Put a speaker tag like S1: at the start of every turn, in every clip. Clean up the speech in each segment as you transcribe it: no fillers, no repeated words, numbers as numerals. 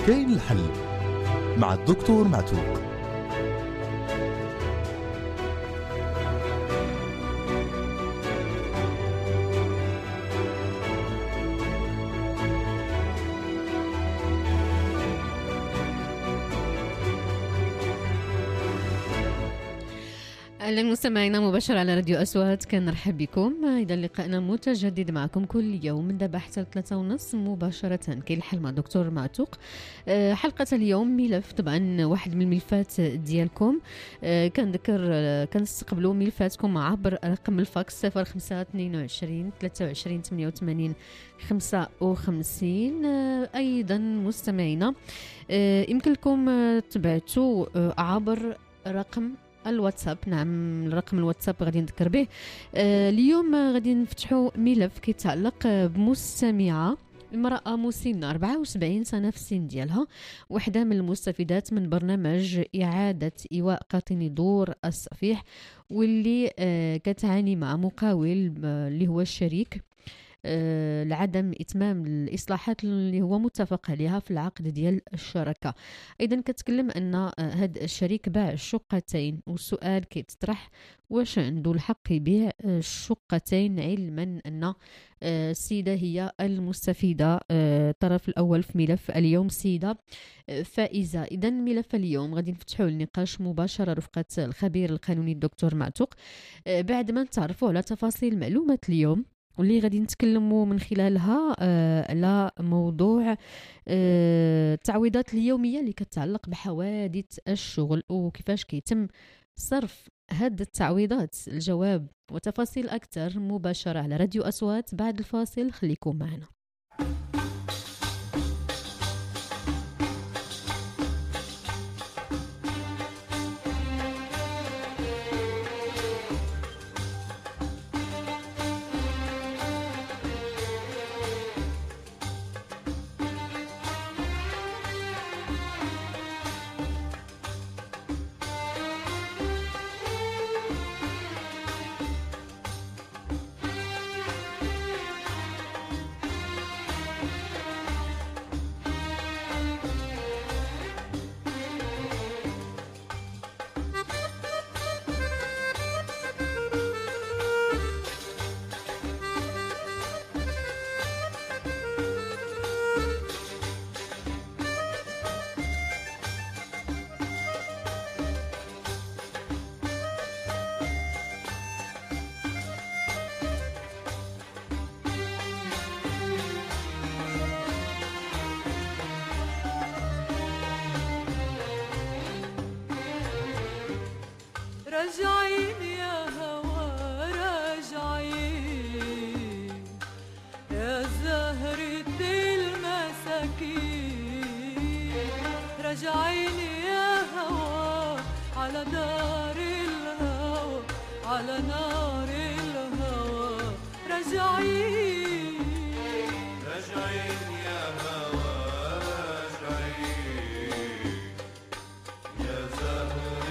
S1: كاين الحل مع الدكتور معتوق.
S2: أهلا مستمعينا مباشرة على راديو أصوات، كنرحب بكم. إذا لقاءنا متجدد معكم كل يوم من دابا حتى 3:30 مباشرة. كاين الحل مع دكتور معتوق. حلقة اليوم ملف، طبعا واحد من الملفات ديالكم. كنذكر كنستقبلوا ملفاتكم عبر رقم الفاكس 0522 23 88 55. أيضا مستمعينا يمكن لكم تبعتوا عبر رقم الواتساب. نعم، رقم الواتساب غادي نذكر به. اليوم غادي نفتحوا ملف كيتعلق بمستمعة امرأة مسنة 74 سنة في السن ديالها، وحدة من المستفيدات من برنامج إعادة إيواء قاطني دور الصفيح، واللي كتعاني مع مقاول اللي هو الشريك لعدم إتمام الإصلاحات اللي هو متفق عليها في العقد ديال الشراكة. أيضا كتكلم أن هاد الشريك باع الشقتين، والسؤال كيتطرح واش عنده الحق يبيع الشقتين، علما أن السيدة هي المستفيدة. الطرف الأول في ملف اليوم سيدة فائزة. إذا ملف اليوم غادي نفتحوا النقاش مباشرة رفقة الخبير القانوني الدكتور معتوق، بعد ما نتعرفوا على تفاصيل معلومات اليوم واللي غادي نتكلموا من خلالها على موضوع التعويضات اليومية اللي كتعلق بحوادث الشغل وكيفاش كيتم صرف هاد التعويضات. الجواب وتفاصيل أكثر مباشرة على راديو أصوات بعد الفاصل، خليكم معنا.
S3: راجعين يا هوا راجعين يا زهرة المساكين، راجعين يا هوا على دار الهوى، على نار الهوى، راجعين راجعين يا هوا راجعين يا زهرة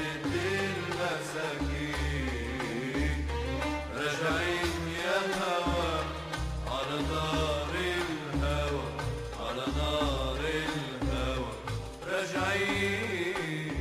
S3: المساكين، راجعين يا هوا على دار الهوى، على نار الهوى، راجعين.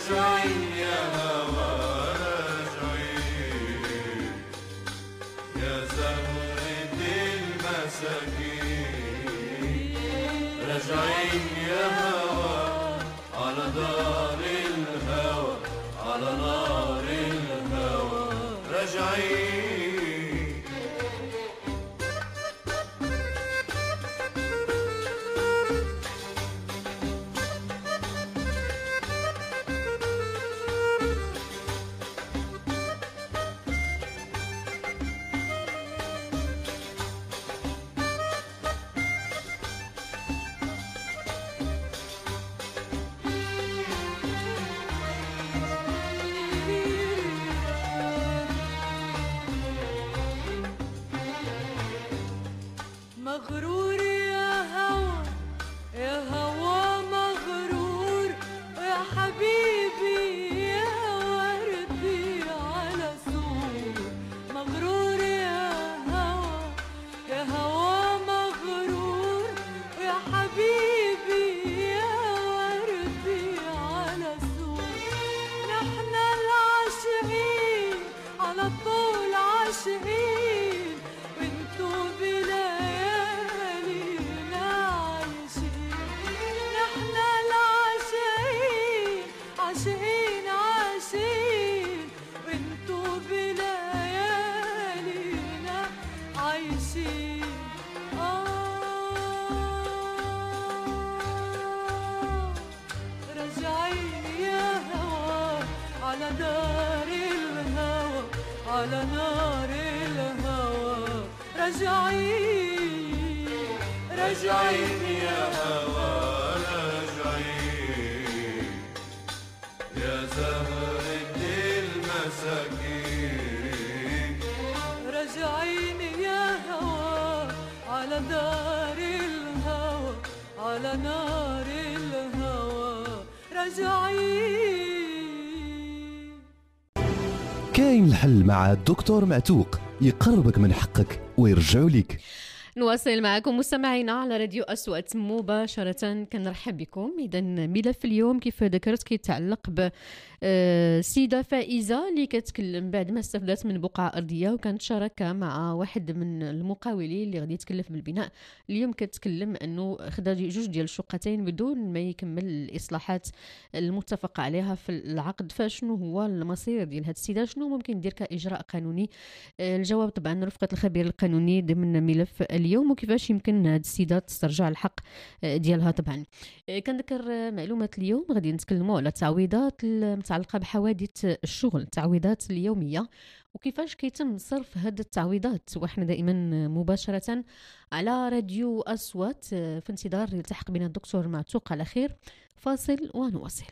S3: راجعين يا هوا راجعين يا زهرة المساكين راجعين يا هوا على دار الهوى على نار الهوى راجعين
S4: مغرور يا هوى يا هوى مغرور يا حبيبي يا وردي على سور مغرور يا هوى مغرور يا حبيبي يا وردي على سور نحن العاشقين على طول عاشقين وانتو بليالينا عايشين نحن العاشقين عاشقين عاشقين وانتو بليالينا عايشين راجعين يا هوا على دار الهوى على نار الهوى راجعين
S3: راجعين يا هوا راجعين يا زهرة المساكين
S4: راجعين يا هوا على دار الهوى على نار الهوى راجعين
S1: كاين الحل مع الدكتور معتوق، يقربك من حقك ويرجعوا لك.
S2: نواصل معكم مستمعينا على راديو أصوات مباشرة. كنرحب بكم. إذا ملف اليوم كيف ذكرت كيتعلق بسيدة فائزة اللي كتكلم بعد ما استفدت من بقعة أرضية وكانت شراكة مع واحد من المقاولين اللي غادي يتكلف بالبناء. اليوم كتكلم أنه خدا جوج ديال الشقتين بدون ما يكمل الإصلاحات المتفق عليها في العقد. فشنو هو المصير ديال هاد السيدة؟ شنو ممكن يدير كإجراء قانوني؟ الجواب طبعا رفقة الخبير القانوني ضمن ملف اليوم، وكيفاش يمكن هاد السيدة تسترجع الحق ديالها. طبعا كنذكر معلومات اليوم غادي نتكلموا على التعويضات المتعلقة بحوادث الشغل، التعويضات اليومية وكيفاش كيتم صرف هاد التعويضات. وإحنا دائما مباشرة على راديو أصوات في انتظار يلتحق بنا الدكتور معتوق على خير. فاصل ونواصل.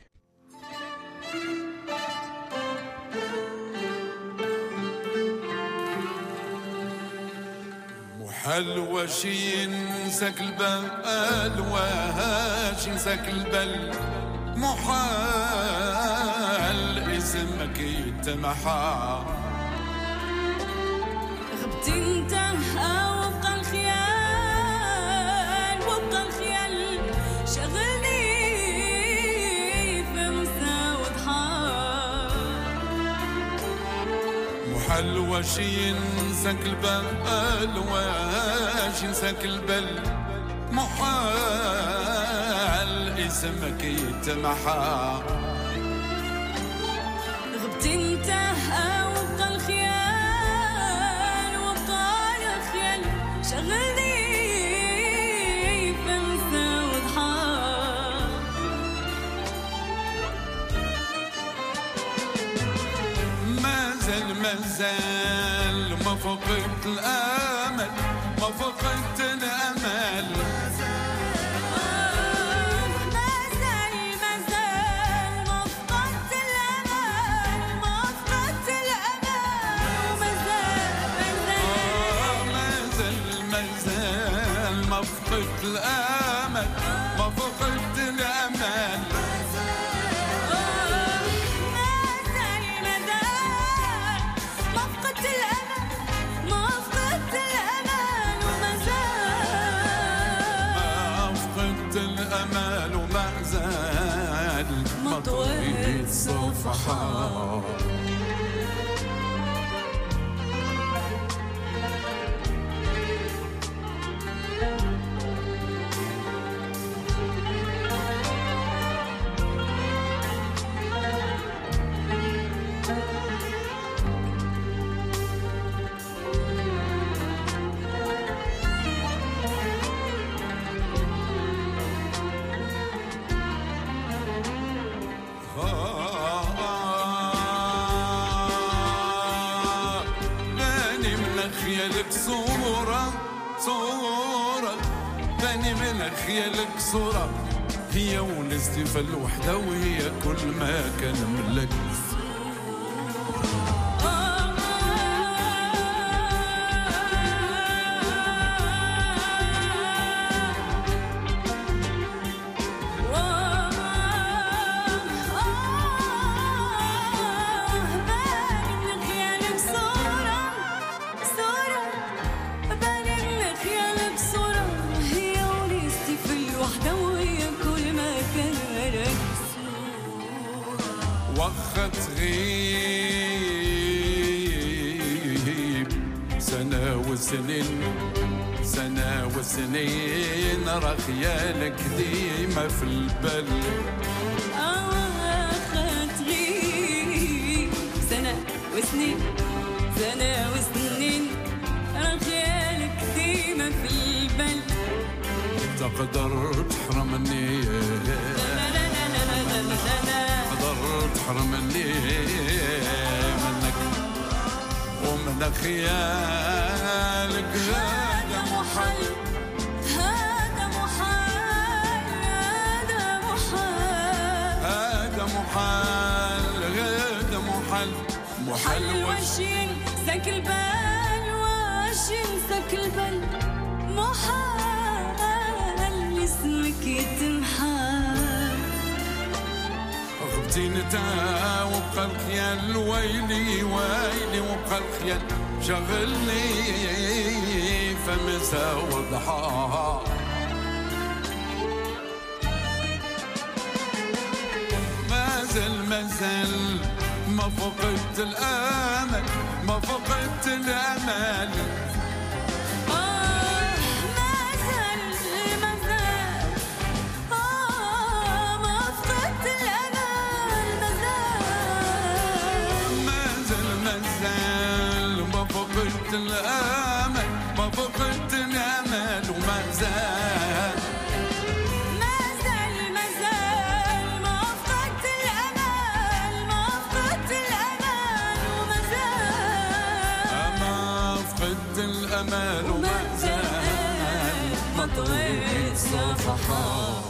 S3: حلوة شي ينساك البال واش ينساك البال محال اسمك يتمحى
S4: غبت انت وبقى الخيال وبقى الخيال شغلني في مسا وضحى
S3: محال واش ينساك البال واش ينساك البال محال اسمك يتمحى
S4: غبت انت وبقى الخيال وبقى الخيال شغلني في مسا وضحى
S3: مازال ما فقدت الامل ما فقدت الامل ما فقدت الامل ما فقدت الامل
S4: ما فقدت الامل وما زال
S3: من خيالك صورة باني من خيالك صورة هي ونستي في الوحدة وهي كل ما كان ملك وقت غيب سنة وسنين راه خيالك ديما في البال
S4: وقت غيب سنة وسنين راه خيالك ديما في البال
S3: تقدر تحرمني تحرمني منك ومن خيالك
S4: هذا محال واشين سك البال محال اسمك يتمحال
S3: غبتي نتا وبقى الخيال ويلي وبقى الخيال شغلني فمسا وضحى مازال ما فقدت الامل ما فقدت الامل فقدت الامل ما فقدت الامل وما زال
S4: ما فقدت الامل وما زال
S3: ما فقدت الامل وما زال
S4: ما طويت صفحات.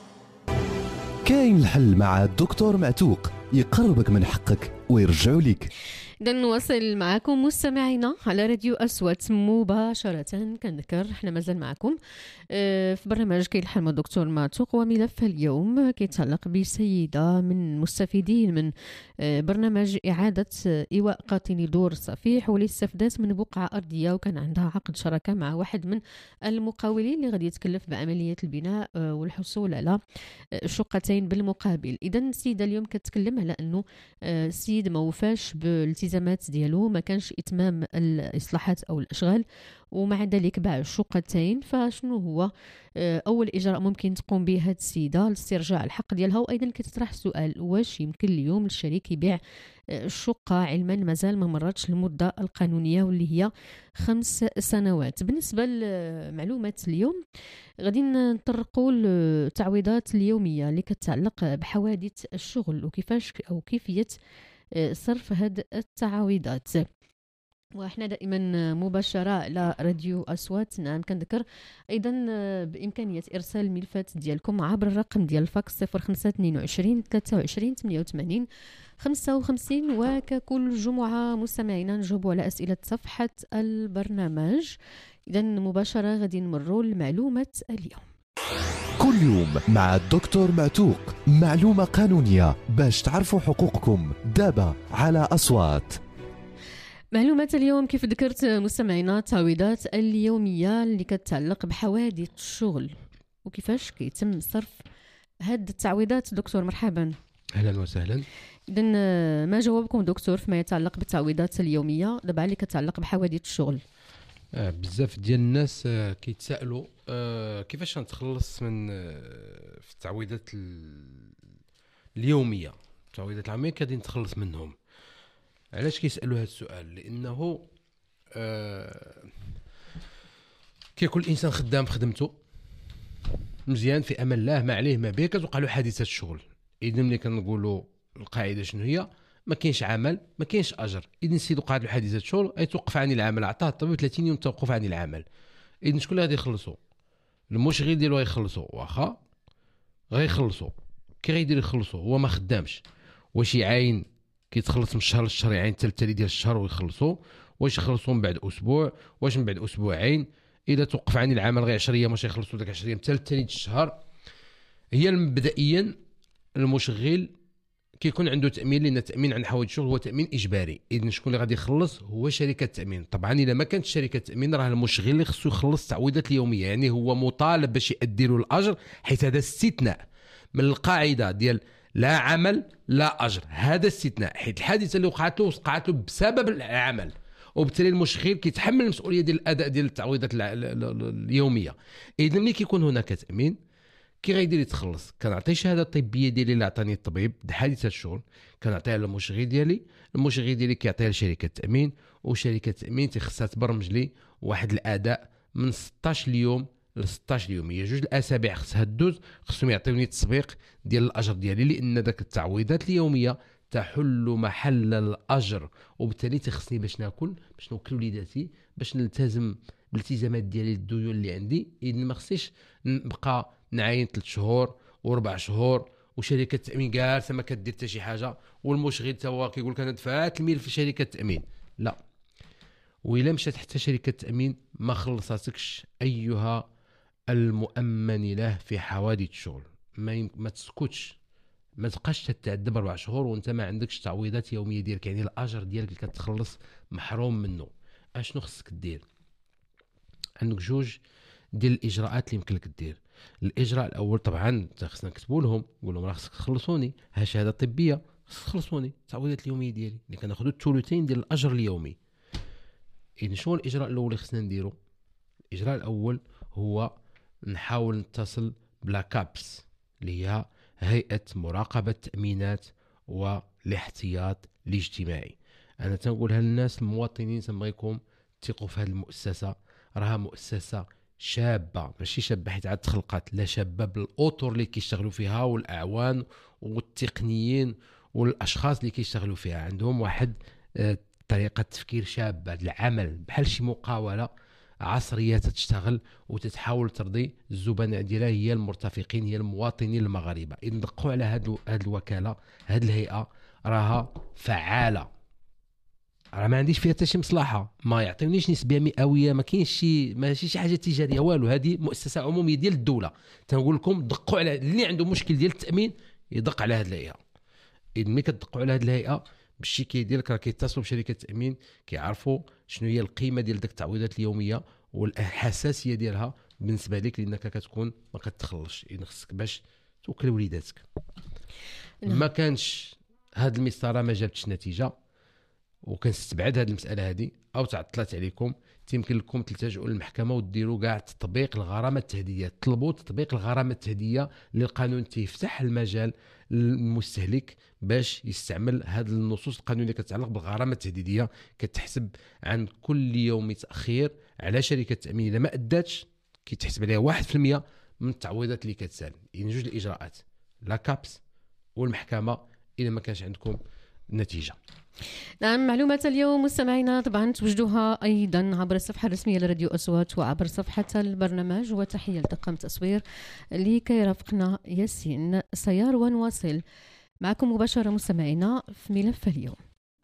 S1: كاين الحل مع الدكتور معتوق يقربك من حقك ويرجعوا لك.
S2: إذا نواصل معكم مستمعينا على راديو أصوات مباشرة. كنذكر احنا مازال معكم في برنامج كاين الحل مع الدكتور معتوق، وملف اليوم كيتعلق بسيدة من مستفيدين من برنامج إعادة إيواء قاطني دور الصفيح واللي استفادت من بقعة أرضية وكان عندها عقد شراكة مع واحد من المقاولين اللي غادي يتكلف بعملية البناء والحصول على شقتين بالمقابل. إذا السيدة اليوم كتكلم على أنه السيد ما وفاش بالالتزامات ديالو، ما كانش إتمام الإصلاحات أو الأشغال، ومع ذلك باع الشقتين. فشنو هو أول إجراء ممكن تقوم به هاد السيدة لاسترجاع الحق ديالها؟ وأيضا كتطرح سؤال، واش يمكن اليوم الشريك يبيع الشقة علما مازال ما مرتش المدة القانونية واللي هي 5 سنوات؟ بالنسبة لمعلومات اليوم غادي نطرقوا للتعويضات اليومية اللي كتعلق بحوادث الشغل وكيفاش أو كيفية صرف هاد التعويضات. وإحنا دائما مباشرة على راديو أصوات. نعم كنذكر أيضا بإمكانية إرسال الملفات ديالكم عبر الرقم ديال الفاكس 0522 23 88 55. وككل جمعة مستمعينا نجاوبوا على أسئلة صفحة البرنامج. إذا مباشرة غادي نمروا لمعلومة اليوم.
S1: كل يوم مع الدكتور معتوق معلومة قانونية باش تعرفوا حقوقكم دابا على أصوات.
S2: معلومات اليوم كيف ذكرت مستمعينا التعويضات اليومية اللي كتعلق بحوادث الشغل وكيفاش كيتم صرف هاد التعويضات. دكتور مرحبا.
S5: أهلا وسهلا.
S2: إذن ما جوابكم دكتور فيما يتعلق بالتعويضات اليومية دابا اللي كتعلق بحوادث الشغل؟
S5: بزاف ديال الناس كيتسائلوا كيفاش نتخلص من في التعويضات اليومية. التعويضات العامية كادي نتخلص منهم. علاش كيسألوا هذا السؤال؟ لأنه كيكون الإنسان خدام خدمته مزيان في أمان الله، ما عليه ما به، كتوقع له حادثة الشغل. إذا ملي كنقولوا القاعدة شنو هي؟ ما كاينش عمل ما كاينش اجر. اذا السيد وقعت له حادثه شغل اي توقف عن العمل، عطاه الطبيب 30 يوم توقف عن العمل. اذا شكون اللي غادي يخلصوا؟ المشغل ديالو غيخلصوا، واخا غيخلصوا كي غيدير يخلصوا هو ما خدامش. واش يعاين كيتخلص من الشهر للشهر، يعاين حتى التالي ديال الشهر ويخلصوا؟ واش يخلصوا من بعد اسبوع؟ واش من بعد اسبوعين؟ اذا توقف عن العمل غير 10 ايام واش يخلصوا داك 10 ايام حتى التالي الشهر؟ هي مبدئيا المشغل كيكون عنده تامين، لان التامين عن حوادث الشغل هو تامين اجباري. اذا شكون اللي غادي يخلص؟ هو شركه التامين. طبعا الا ما كانت شركه التامين راه المشغل اللي خصو يخلص التعويضات اليوميه، يعني هو مطالب باش يأدي له الاجر، حيث هذا استثناء من القاعده ديال لا عمل لا اجر. هذا استثناء حيث الحادثه اللي وقعت له بسبب العمل، وبالتالي المشغل كيتحمل المسؤوليه ديال الاداء ديال التعويضات اليوميه. اذا ملي كيكون هناك تامين كي غيدير يتخلص؟ كنعطي الشهاده الطبيه ديالي اللي عطاني الطبيب حادثه الشغل، كنعطيها للمشغل ديالي، المشغل ديالي كيعطيها لشركه التامين، وشركه التامين تخصها تبرمج لي واحد الاداء من 16 اليوم ل 16 يوم، هي 2 الاسابيع خصها دوز، خصهم يعطيوني التسبيق ديال الاجر ديالي، لان داك التعويضات اليوميه تحل محل الاجر، وبالتالي تخصني باش ناكل، باش نوكل وليداتي، باش نلتزم بالالتزامات ديالي الديون اللي عندي. اذا ما خصنيش نبقى نعاين 3 شهور و4 شهور وشركه التامين جالسه ما كدير حتى شي حاجه، والمشغل تا هو كيقول لك انا دفعت الميل في شركه التامين. لا، وإلا مشات حتى شركه التامين ما خلصاتكش ايها المؤمن له في حوادث الشغل، ما تسكتش، ما تبقاش تتعذب 4 شهور وانت ما عندكش تعويضات يوميه ديالك، يعني الاجر ديالك اللي كتخلص محروم منه. اشنو خصك دير؟ عندك 2 ديال الاجراءات اللي يمكن لك دير. الاجراء الاول طبعا خصنا نكتبوا لهم، نقول لهم راه خصك تخلصوني، ها شهاده طبيه خصك تخلصوني التعويضات اليوميه ديالي اللي كناخذوا الثلثين ديال الاجر اليومي. اذا شنو الاجراء الاول اللي خصنا نديرو؟ الاجراء الاول هو نحاول نتصل بلا كابس اللي هي هيئه مراقبه التامينات والاحتياط الاجتماعي. انا تنقولها للناس المواطنين تنبغيكم تثقوا في هذه المؤسسه، راها مؤسسه شابه، ماشي شابه حيت عاد تخلقات، لا شابه بالاطر اللي كيشتغلوا فيها والاعوان والتقنيين والاشخاص اللي كيشتغلوا فيها، عندهم واحد طريقه تفكير شابه، العمل بحال شي مقاوله عصريه تشتغل وتتحاول ترضي الزبناء ديالها، هي المرتفقين، هي المواطنين المغاربه. اذا دقوا على هذه الوكاله، هذه الهيئه راها فعاله، راه ما عنديش فيها حتى شي مصلحه، ما يعطيونيش نسبه مئويه، ما كاينش شي ماشي شي حاجه تجاريه والو، هذه مؤسسه عموميه ديال الدوله. تنقول لكم دقوا على اللي عنده مشكل ديال التامين يدق على هذه الهيئه. اذا ملي كتدقوا على هذه الهيئه بالشي كيدير لك، راه كيتصلوا بشركه التامين كيعرفوا شنو هي القيمه ديال داك التعويضات اليوميه والحساسيه ديالها بالنسبه لك، لانك كتكون ما كتخلصش. اذا خصك باش توكل وليداتك. ما كانش هاد المسطره ما جابتش نتيجه وكنستبعد هذه المساله هذه او تعطلت عليكم، يمكن لكم تلتجؤوا للمحكمه وديروا كاع تطبيق الغرامه التهديديه، طلبوا تطبيق الغرامه التهديديه للقانون تيفتح المجال للمستهلك باش يستعمل هذه النصوص القانونيه اللي كتتعلق بالغرامه التهديديه، كتحسب عن كل يوم تاخير على شركه التامين، اذا ما اداتش كيتحسب عليها 1% من التعويضات اللي كتسال. يعني 2 الاجراءات، لا كابس والمحكمه، اذا ما كانش عندكم نتيجه.
S2: نعم، معلومات اليوم مستمعينا طبعا توجدوها أيضا عبر الصفحة الرسمية لراديو أصوات وعبر صفحة البرنامج. وتحية لطاقم تصوير اللي كيرافقنا ياسين سيار، ونواصل معكم مباشرة مستمعينا في ملف اليوم.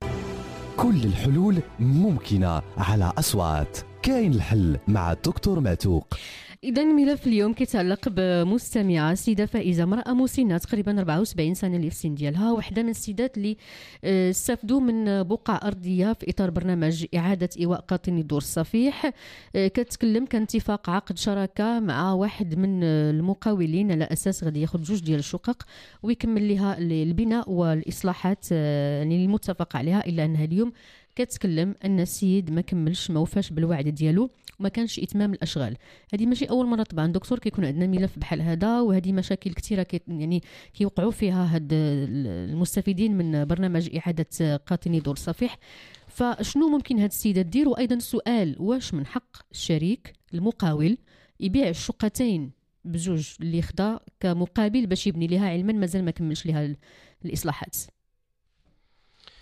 S1: كل الحلول ممكنة على أصوات، كاين الحل مع الدكتور معتوق.
S2: إذا ملف اليوم كيتعلق بمستمعة سيدة فائزة، امرأة مسنة تقريبا 74 سنة اللي في السن ديالها، واحدة من السيدات اللي استفدوا من بقعة أرضية في إطار برنامج إعادة إيواء قاطني دور الصفيح. كتكلم كان اتفاق عقد شراكة مع واحد من المقاولين على أساس غادي ياخذ 2 ديال الشقق ويكمل لها البناء والإصلاحات يعني المتفق عليها، إلا أنها اليوم كتكلم أن السيد ما كملش، ما وفاش بالوعد ديالو، وما كانش اتمام الاشغال. هذه ماشي اول مره طبعا دكتور كيكون عندنا ملف بحال هذا، وهذه مشاكل كثيره يعني كيوقعوا فيها هاد المستفيدين من برنامج اعاده قاطني دور الصفيح. فشنو ممكن هاد السيده دير؟ وايضا سؤال، واش من حق الشريك المقاول يبيع الشقتين بجوج اللي خدا كمقابل باش يبني لها، علما مازال ما كملش لها الاصلاحات؟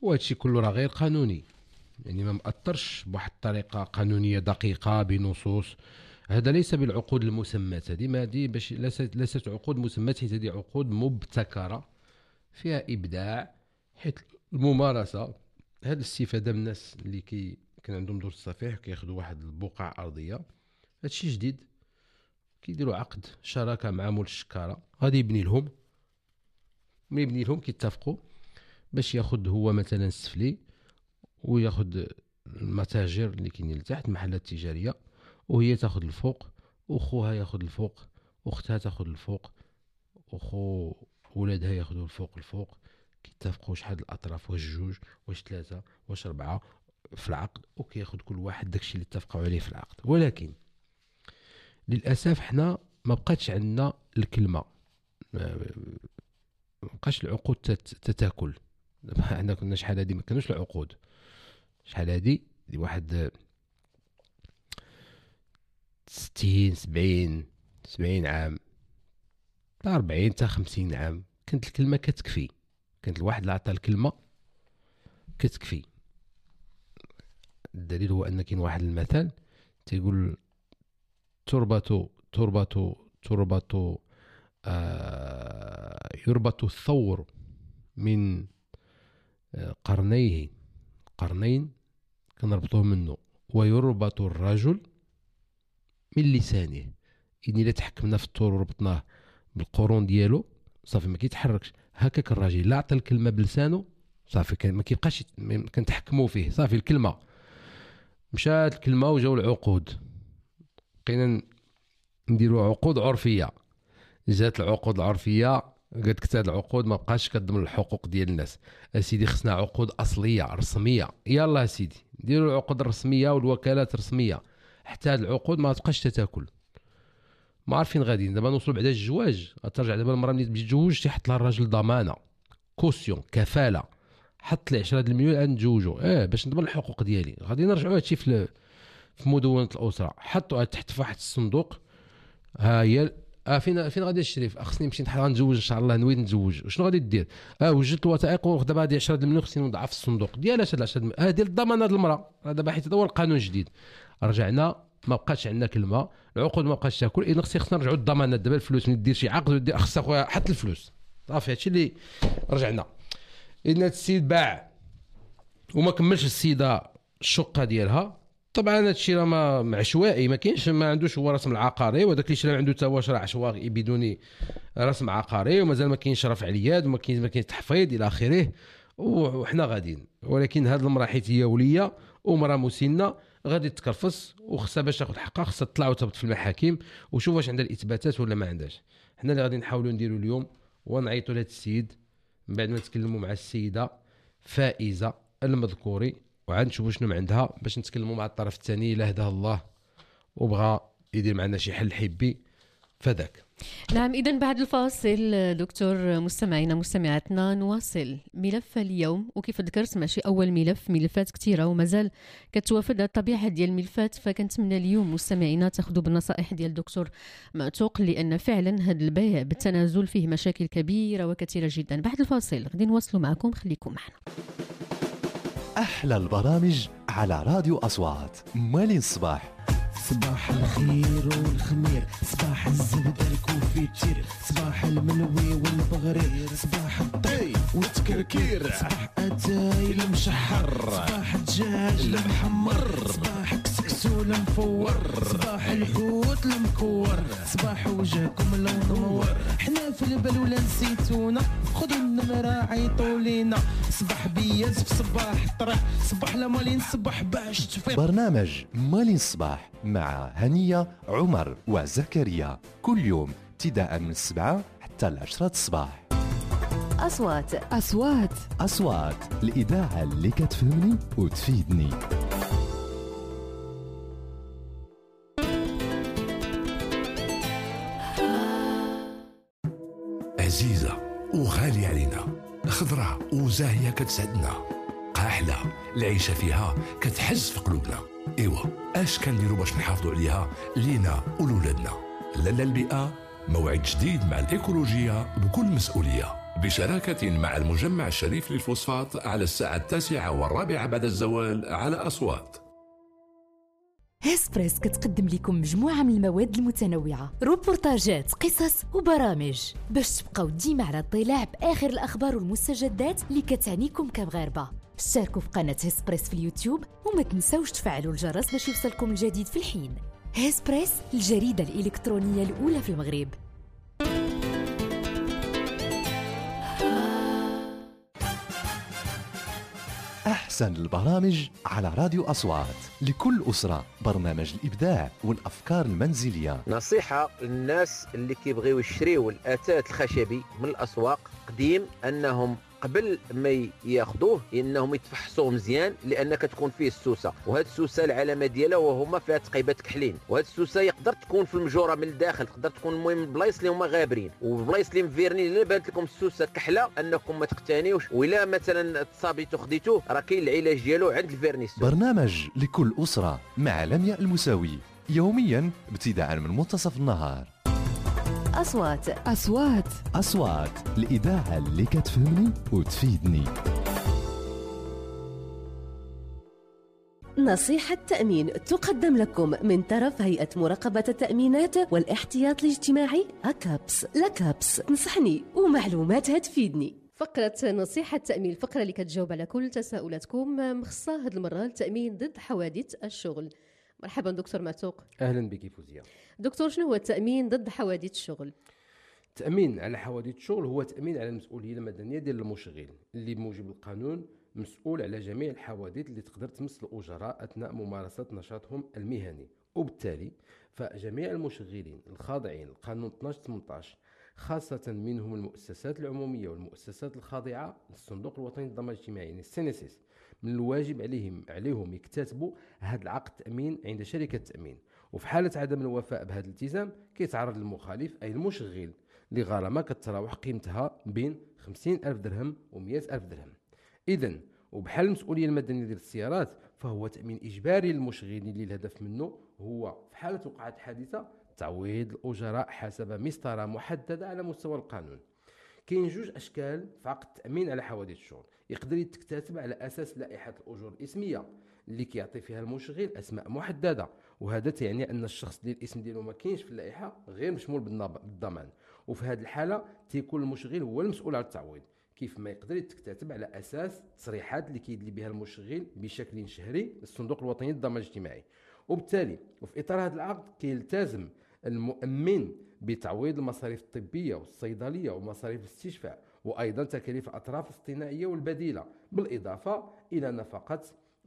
S5: وهذا الشيء كله راه غير قانوني، يعني ما مأثرش بواحد الطريقه قانونيه دقيقه بنصوص. هذا ليس بالعقود المسمات، هذه ما دي باش ليست عقود مسمات، حيت هذه عقود مبتكره فيها ابداع، حيت الممارسه هذه الاستفاده من الناس اللي كان عندهم دور الصفيح كياخذوا واحد البقعه ارضيه. هذا الشيء جديد، كيديروا عقد شراكه مع مول الشكاره، غادي يبني لهم، ملي يبني لهم كيتفقوا باش ياخذ هو مثلا السفلي وياخذ المتاجر اللي كاينين لتحت، المحلات التجاريه، وهي تاخذ الفوق، وخوها ياخذ الفوق، واختها تاخذ الفوق، وخو ولادها ياخذوا الفوق. كيتفقوا شحال الاطراف، واش جوج، واش ثلاثه، واش اربعه في العقد، وكياخذ كل واحد داكشي اللي اتفقوا عليه في العقد. ولكن للاسف حنا ما بقاتش عندنا الكلمه، ما بقاش العقود تتاكل. حنا كنا شحال هادي ما كانوش العقود، شحال هادي واحد 60 70 عام، 40 حتى 50 عام كانت الكلمه كتكفي، كانت الواحد اللي عطى الكلمه كتكفي. الدليل هو ان كاين واحد المثل تيقول تربة يربط الثور من قرنين كنربطوه منه، ويربط الرجل من لسانه. إذن إلا تحكمنا في الثور وربطناه بالقرون ديالو صافي ما كيتحركش. هكاك الراجل لا عطى الكلمه بلسانه صافي ما كيبقاش كنتحكموا فيه، صافي الكلمه مشات الكلمه وجاو العقود، بقينا نديروا عقود عرفيه. جات العقود العرفيه قالت لك هاد العقود ما بقاش كتضمن الحقوق ديال الناس. اسيدي خصنا عقود اصليه رسميه، يلا اسيدي ديروا العقود الرسميه والوكالات الرسميه، حتى هاد العقود ما تبقاش تتاكل. ما عارفين غاديين دابا نوصلوا بعدا الزواج، غترجع دابا المراه ملي تجي تتزوج تيحط لها الراجل ضمانه، كوسيون، كفاله، حط لي 10 المليون غنتزوجوا باش نضمن الحقوق ديالي. غادي نرجعوا هادشي في مدونه الاسره، حطوها تحت في واحد الصندوق. ها هي فين غادي الشريف؟ خصني نمشي غنتزوج ان شاء الله، نويت نتزوج. شنو غادي دير؟ وجدت الوثائق ودابا هذه 10 المليون خصني نوضعها في الصندوق ديال هاد 10 المليون ديال الضمان هاد المراه. دابا حيت هذا هو القانون الجديد، رجعنا ما بقاش عندنا كلمه، العقود ما بقاش تاكل. اذا خصنا نرجعوا الضمانات. دابا الفلوس ملي دير شي عقد خص اخويا حط الفلوس، صافي هادشي اللي رجعنا. اذا السيد باع وما كملش السيده الشقه ديالها، طبعا هادشي راه ما عشوائي، ما كاينش، ما عندوش هو رسم العقاري، وداك اللي شرا عنده حتى هو شرا عشوائي بدون رسم عقاري، ومازال ما كاينش رفع اليد وما كاينش تحفيظ الى اخره، وحنا غاديين. ولكن هاد المراه حيت هي وليه ومراه مسنه غادي تكرفص، وخصها باش تاخذ حقها خصها تطلع وتهبط في المحاكم وشوف واش عندها الاثباتات ولا ما عندهاش. حنا اللي غادي نحاولوا نديروا اليوم ونعيطوا لهذا السيد من بعد ما نتكلموا مع السيده فائزه المذكوري، وعاد نشوفوا شنو عندها باش نتكلموا مع الطرف الثاني الا هداه الله وبغى يدير معنا شي حل حبي فذاك.
S2: نعم، إذن بعد الفاصل دكتور مستمعينا مستمعاتنا نواصل ملف اليوم. وكيف ذكرت ماشي أول ملفات كثيرة ومازال كتوافد الطبيعة ديال الملفات، فكنتمنى اليوم مستمعينا تاخذوا بالنصائح ديال الدكتور معتوق، لأن فعلا هذا البيع بالتنازل فيه مشاكل كبيرة وكثيرة جدا. بعد الفاصل غادي نواصلوا معكم، خليكم معنا.
S1: أحلى البرامج على راديو أصوات. مالين الصباح،
S6: صباح الخير والخمير، صباح الزبدة الكوفيتير، صباح المنوي والبغرير، صباح الطيب والتكركير، صباح أتاي المشحر، صباح الدجاج المحمر، صباح كسكسو المفور، صباح الحوت المكور، صباح وجهكم لون منور. حنا في البلولة نسيتونا، خذوا النمرة عيطوا لينا، صباح بياز في صباح الطريق، صباح لمالين صباح باش تفيق.
S1: برنامج مالين الصباح مع هنية عمر وزكريا، كل يوم ابتداء من 7 حتى 10 الصباح. أصوات الإذاعة اللي كتفهمني وتفيدني.
S7: عزيزة وغالية علينا، خضرة وزاهية كتسعدنا، قاحلة العيشة فيها كتحز في قلوبنا. ايوا اش كنديروا باش نحافظوا عليها لينا ولولادنا؟ لالا البيئة، موعد جديد مع الإيكولوجية بكل مسؤولية. بشراكة مع المجمع الشريف للفوسفات على الساعة 9:15 بعد الزوال على أصوات.
S8: هيسبريس كتقدم لكم مجموعة من المواد المتنوعة، روبورتاجات، قصص وبرامج باش تبقاو ديما على اطلاع بآخر الأخبار والمستجدات اللي كتعنيكم كمغاربة. اشتركوا في قناة هيسبريس في اليوتيوب وما تنسوش تفعلوا الجرس باش يوصلكم الجديد في الحين. هيسبريس، الجريدة الإلكترونية الأولى في المغرب.
S1: أحسن البرامج على راديو أصوات. لكل أسرة برنامج الإبداع والأفكار المنزلية.
S9: نصيحة للناس اللي كيبغيو يشريو الأثاث الخشبي من الأسواق قديم، أنهم قبل ما ياخذوه انهم يتفحصوه مزيان، لان كتكون فيه السوسه، وهذه السوسه العلامه ديالها وهما فيها تقيبات كحلين، وهذه السوسه يقدر تكون في المجوره من الداخل، تقدر تكون المهم البلايص اللي هما غابرين وبلايص اللي مفيرنين. الا بانت لكم السوسه كحله انكم ما تقتنيوش، ولا مثلا تصابيتو خديتوه راه كاين العلاج ديالو عند الفيرنيس.
S1: برنامج لكل أسرة مع لمياء المساوي، يوميا ابتداء من منتصف النهار. أصوات الإذاعة اللي كتفهمني وتفيدني.
S10: نصيحة تأمين تقدم لكم من طرف هيئة مراقبة التأمينات والاحتياط الاجتماعي أكابس. لكابس تنصحني ومعلوماتها تفيدني.
S11: فقرة نصيحة تأمين، الفقرة اللي كتجاوب على كل تساؤلاتكم، مخصصة هذه المرة للتأمين ضد حوادث الشغل. مرحبا دكتور معتوق.
S5: اهلا بك فوزيه.
S11: دكتور، شنو هو التأمين ضد حوادث الشغل؟
S5: التأمين على حوادث الشغل هو تأمين على المسؤولية المدنية ديال المشغل اللي بموجب القانون مسؤول على جميع الحوادث اللي تقدر تمس الأجراء أثناء ممارسة نشاطهم المهني، وبالتالي فجميع المشغلين الخاضعين لقانون 12/18 خاصة منهم المؤسسات العمومية والمؤسسات الخاضعة للصندوق الوطني للضمان الاجتماعي يعني السينيسيس، من الواجب عليهم يكتاتبوا هذا العقد التأمين عند شركة التأمين، وفي حالة عدم الوفاء بهذا الالتزام كيتعرض للمخالف أي المشغل لغرامة كتراوح قيمتها بين 50,000 درهم و 100,000 درهم. إذن وبحال المسؤولية المدنية ديال السيارات فهو تأمين إجباري للمشغلين اللي الهدف منه هو في حالة وقعت حادثة تعويض الأجراء حسب مسطرة محددة على مستوى القانون. كاين جوج أشكال في عقد التأمين على حوادث الشغل، يقدر يتكتاتب على أساس لائحة الأجور الإسمية اللي كيعطي فيها المشغل أسماء محددة، وهذا تعني أن الشخص اللي الاسم ديالو ما كاينش في اللائحة غير مشمول بالضمان، وفي هذه الحالة تيكون المشغل هو المسؤول على التعويض، كيف ما يقدر يتكتاتب على أساس تصريحات اللي كيدلي بها المشغل بشكل شهري للصندوق الوطني للضمان الاجتماعي. وبالتالي وفي إطار هذا العقد كيلتزم المؤمن بتعويض المصاريف الطبية والصيدلية ومصاريف الاستشفاء وأيضا تكاليف الأطراف الاصطناعية والبديلة، بالإضافة إلى نفقة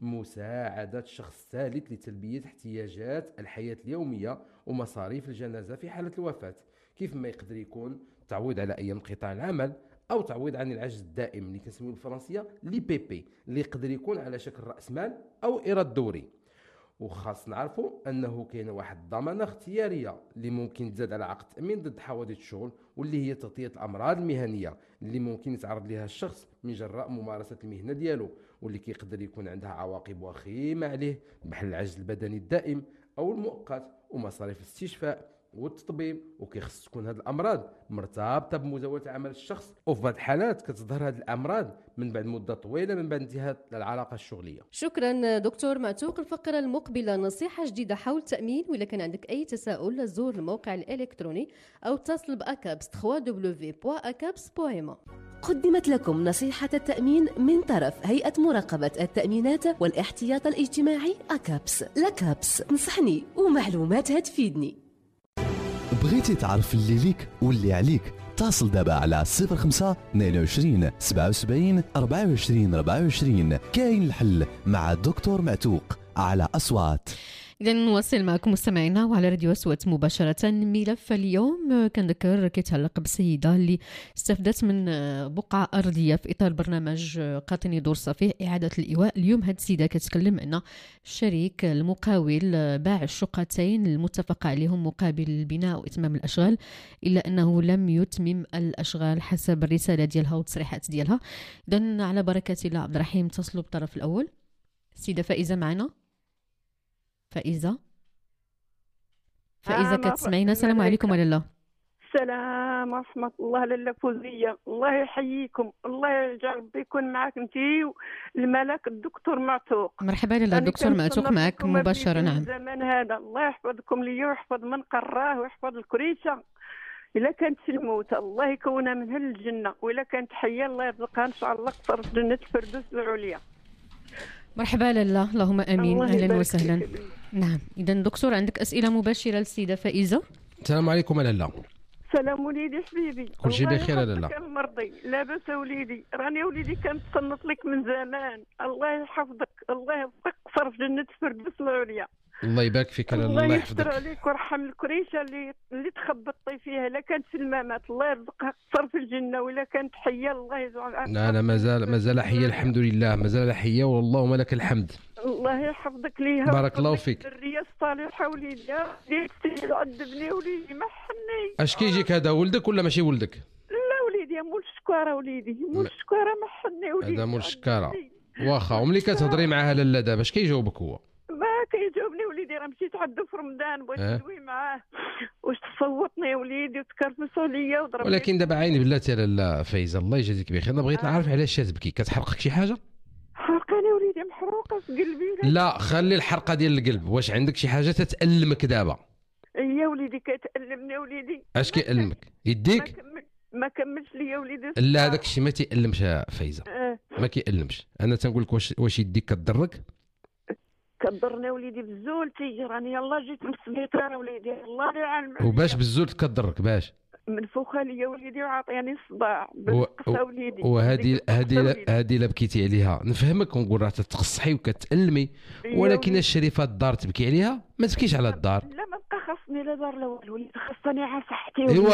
S5: مساعدة شخص ثالث لتلبية احتياجات الحياة اليومية ومصاريف الجنازة في حالة الوفاة، كيف ما يقدر يكون تعويض على أيام انقطاع العمل أو تعويض عن العجز الدائم اللي كنسميوه بالفرنسية لي بي بي، اللي يقدر يكون على شكل رأس مال أو إيراد دوري. وخاص نعرفوا انه كاينه واحد الضمانه اختياريه اللي ممكن تزاد على عقد التامين ضد حوادث الشغل، واللي هي تغطيه الامراض المهنيه اللي ممكن يتعرض لها الشخص من جراء ممارسه المهنه ديالو، واللي كيقدر يكون عندها عواقب وخيمه عليه بحال العجز البدني الدائم او المؤقت ومصاريف الاستشفاء والتطبيب، وكيخص تكون هذه الامراض مرتبطه بمزاوله عمل الشخص، وفي بعض الحالات كتظهر هذه الامراض من بعد مده طويله من بعد انتهاء العلاقه الشغليه.
S11: شكرا دكتور معتوق. الفقره المقبله نصيحه جديده حول التامين، وإلا كان عندك اي تساؤل زور الموقع الالكتروني او اتصل باكابس www.acabs.ma.
S10: قدمت لكم نصيحة التأمين من طرف هيئة مراقبة التأمينات والاحتياط الاجتماعي أكابس. لكابس تنصحني ومعلوماتها تفيدني.
S1: بغيتي تعرف اللي ليك واللي عليك؟ اتصل دابا على 05 22 77 24 24. كاين الحل مع الدكتور معتوق على أصوات.
S2: إذا نواصل معكم مستمعينا وعلى راديو أصوات مباشرة. ملف اليوم كنذكر كيتعلق بالسيدة اللي استفدت من بقعة أرضية في إطار برنامج قاطني دور صفيه إعادة الإيواء. اليوم هاد السيدة كتكلم أن الشريك المقاول باع الشقتين المتفق عليهم مقابل البناء وإتمام الأشغال، إلا أنه لم يتمم الأشغال حسب الرسالة ديالها والتصريحات ديالها. إذن على بركة الله عبد الرحيم تصلوا بالطرف الأول. السيدة فائزة معنا. فائزة كتسمعينا؟ السلام عليكم ولا لا؟
S12: السلام ورحمة الله لاله فوزية، الله يحييكم، الله يجعل ربي يكون معك انتي والملك الدكتور معتوق.
S2: مرحبا لاله الدكتور معتوق معك مباشرة. نعم
S12: الزمان هذا الله يحفظكم ليا ويحفظ من قراه ويحفظ الكريشة. إلا كانت في الموت الله يكونها من أهل الجنة، وإلا كانت حية الله يرزقها إن شاء الله قصر في جنة الفردوس العليا.
S2: مرحبا لاله، اللهم امين.
S12: الله
S2: اهلا
S12: يبارك
S2: وسهلا.
S12: فيك.
S2: نعم اذا دكتور عندك اسئله مباشره للسيده فائزه.
S5: السلام عليكم لاله.
S12: سلام وليدي حبيبي،
S5: كل شيء بخير لاله.
S12: الله يحفظك المرضي، لاباس وليدي، راني وليدي كنتصنت لك من زمان، الله يحفظك، الله يحفظك قصر في جنة الفردوس العليا.
S5: الله يبارك فيك لاله، الله
S12: الله
S5: يحفظك.
S12: يستر عليك ويرحم الكريشه اللي تخبطتي فيها، الا كانت في الممات الله يرزقها قصر في الجنه، ولا كانت حيه الله يجعلها.
S5: لا لا مازال حيه الحمد لله، مازال حيه والله لك الحمد.
S12: الله يحفظك ليها.
S5: بارك الله فيك.
S12: الذريه الصالحه وليدي، ديك عذبني وليدي ما حني.
S5: اش كيجيك هذا ولدك ولا ماشي ولدك؟
S12: لا وليدي مول الشكاره وليدي، مول الشكاره ما حني وليدي.
S5: هذا مول الشكاره واخا. وملي كتهضري معاه لاله دابا اش كيجاوبك هو؟
S12: ما كيجاوبني وليدي، راه مشيت عندو في رمضان بغيت ندوي معاه، واش تصوتني وليدي وتكرفسوا عليا وضربني.
S5: ولكن دابا عيني بالله يا لاله فايزه الله يجازيك بخير، انا بغيت نعرف علاش تبكي، كتحرقك شي حاجه؟
S12: حرقاني وليدي، محروقه في قلبي.
S5: لا خلي الحرقه ديال القلب، واش عندك شي حاجه تتألمك دابا؟
S12: يا وليدي كتألمني وليدي.
S5: اش كيألمك؟ يديك؟
S12: ما كملش ليا وليدي.
S5: لا هذاك الشيء ما تيألمش يا فايزه. ما كيألمش. انا تنقول لك واش يديك كتضرك؟
S12: كضرني وليدي بزولتي، راني يلاه جيت من السبيطار وليدي، الله لا يعلم.
S5: وباش بالزول كضرك باش؟
S12: منفوخه ليا وليدي وعاطياني الصداع بالقصه وليدي.
S5: وهذه لا بكيتي عليها نفهمك ونقول راه تتقصحي وكتألمي، ولكن الشريفه الدار تبكي عليها، ما تبكيش على الدار.
S12: لا ما بقى خاصني لا دار لا والو وليدي، خاصني على صحتي.
S5: ايوا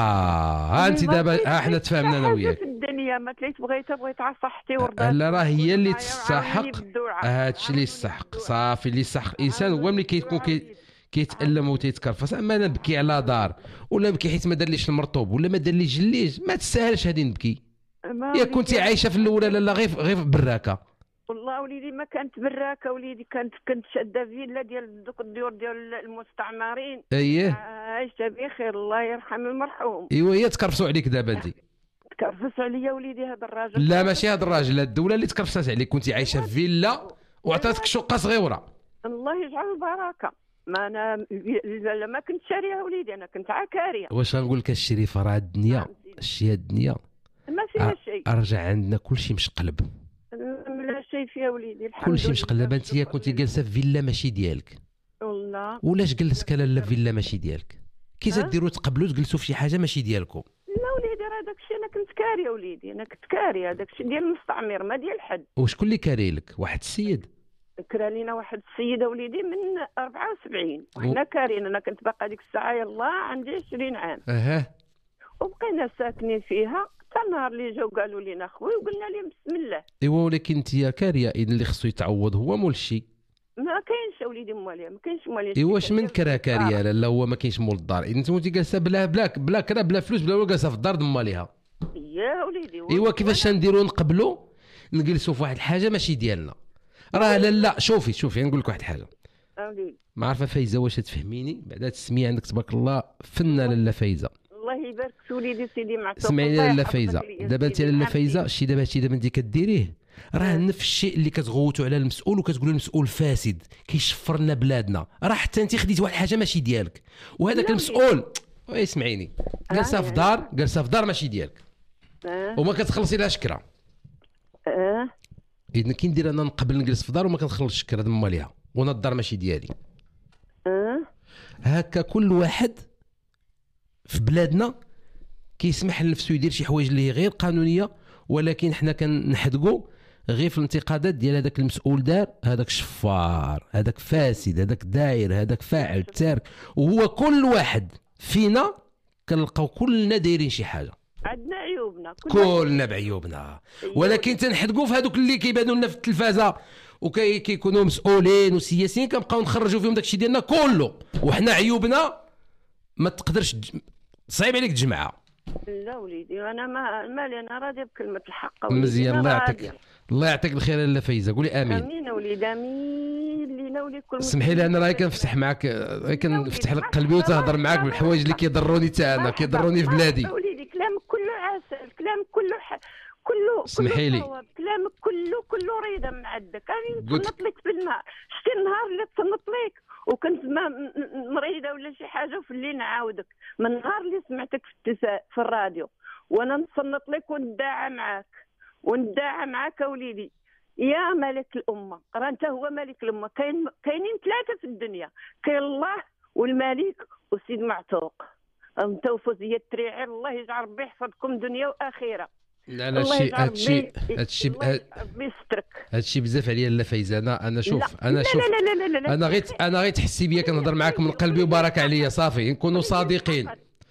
S5: ها انت دابا احنا تفاهمنا انا وياك.
S12: في الدنيا ما تليت بغيت على صحتي ورضات.
S5: لا راه هي اللي تستحق هادشي اللي يستحق، صافي اللي يستحق الانسان هو ملي كيكون كيتألم وتيتكرفس. اما نبكي على دار ولا نبكي حيت ما دارليش المرطوب ولا ما دارليش جليج، ما تستاهلش هذه نبكي. يا كنتي عايشه في الاولى لا غير براكه.
S12: والله وليدي ما كانت براكه وليدي، كنت شاده فيلا ديال دوك الديور ديال المستعمرين.
S5: اييه
S12: عايشه بخير الله يرحم المرحوم.
S5: ايوا هي تكرفسوا عليك دابا انت.
S12: تكرفس عليا وليدي هذا الراجل.
S5: لا ماشي هذا الراجل، الدوله اللي تكرفسات عليك. كنتي عايشه في فيلا وعطاتك شقه صغيره.
S12: الله يجعل البركه. ما انا لا ما كنت شاريها وليدي، انا كنت عكاريه.
S5: واش غنقول لك الشريفه راه الدنيا الشيء الدنيا
S12: ما فيها شيء.
S5: ارجع عندنا كل شيء مشقلب،
S12: لا شيء فيها وليدي الحمد
S5: كل شيء مشقلب. انت كنتي جالسه في فيلا ماشي ديالك
S12: والله.
S5: ولاش جلسك لاله في فيلا ماشي ديالك؟ كي تديروا تقبلوا تجلسوا في شي حاجه ماشي ديالكم؟
S12: لا وليدي راه داك الشيء انا كنت كاريه وليدي، انا كنت كاريه داك الشيء ديال المستعمر ما ديال حد.
S5: وشكون اللي كاري لك؟ واحد السيد؟
S12: كرا لينا واحد السيده وليدي من 74 وحنا كارين. انا كنت باقا ديك الساعه يلاه عندي 20 عام. وبقينا ساكنين فيها حتى النهار اللي جاو قالوا لنا خويا وقلنا لهم بسم الله.
S5: ايوا ولكن انت كاريه، اذا اللي خصو يتعوض هو مول الشيء.
S12: ما كاينش وليدي ماليه، ما كاينش ماليه.
S5: ايوا واش من كاريه لا هو ما كاينش مول الدار؟ اذا انت كنتي جالسه بلا كرا بلا فلوس بلا والو جالسه في الدار ماليها.
S12: يا وليدي
S5: ايوا كيفاش نديروا نقبلوا نجلسوا في واحد الحاجه ماشي ديالنا؟ راه لا شوفي نقول لك واحد الحاجه. ما عارفه فايزه واش تفهميني بعدا تسميه عندك تبارك الله فنه لاله فايزه.
S12: الله يبارك في وليدي سيدي معتوق.
S5: اسمعي لاله فايزه، دابا انت لاله فايزه الشيء دابا انت كديريه راه نفس الشيء اللي كتغوتوا على المسؤول وكتقولوا المسؤول فاسد كيشفر لنا بلادنا. راه حتى انت خديتي واحد الحاجه ماشي ديالك، وهذاك المسؤول اسمعيني جالسه في دار ماشي ديالك وما كتخلصي لها شكرا. اذا كي ندير انا نقبل نجلس في دار وما كنخلصش شكرا دما ليها وانا الدار ماشي ديالي. هكا كل واحد في بلادنا كيسمح لنفسه يدير شي حوايج اللي غير قانونيه، ولكن حنا كنحدقوا غير في الانتقادات ديال هذاك المسؤول دار، هذاك شفار، هذاك فاسد، هذاك داير، هذاك فاعل تارك. وهو كل واحد فينا كنلقاو كلنا دايرين شي حاجه،
S12: عندنا عيوبنا
S5: كلنا بعيوبنا، ولكن تنحدقوا في هذوك اللي كيبانوا لنا في التلفازه وكيكونوا مسؤولين وسياسيين كنبقاو نخرجوا فيهم داكشي ديالنا كله، وحنا عيوبنا ما تقدرش صعيب عليك تجمعها.
S12: لا وليدي انا مالي، انا راضيه بكلمه الحق.
S5: مزيان، الله يعطيك الخير لاله فايزه، قولي امين.
S12: امين وليدي امين. لينا وليكم.
S5: اسمحي لي انا راهي كنفتح معاك، كنفتح لك قلبي وتهضر معاك بالحوايج اللي كيضروني حتى انا، كيضروني في بلادي.
S12: وليدي كلامك كله عسل، كلامك كله
S5: اسمحي لي،
S12: كلامك كله ريضه معدك. انا تصنت لك في الماء، شتي النهار اللي تصنت لك وكنت مريضه ولا شي حاجه وفي الليل نعاودك، من النهار اللي سمعتك في الراديو وانا نصنت لك ونداعى معاك وليدي. يا ملك الامه، راه انت هو ملك الامه. كاينين ثلاثه في الدنيا، كاين الله والملك والسيد معتوق. انت وفوزيه التريعي، الله يجعل ربي يحفظكم دنيا واخره.
S5: لا هادشي بزاف عليا لا فايزه. انا شوف، انا غير تحسي بيا كنهضر معاك من قلبي وبارك عليا، صافي نكونوا صادقين.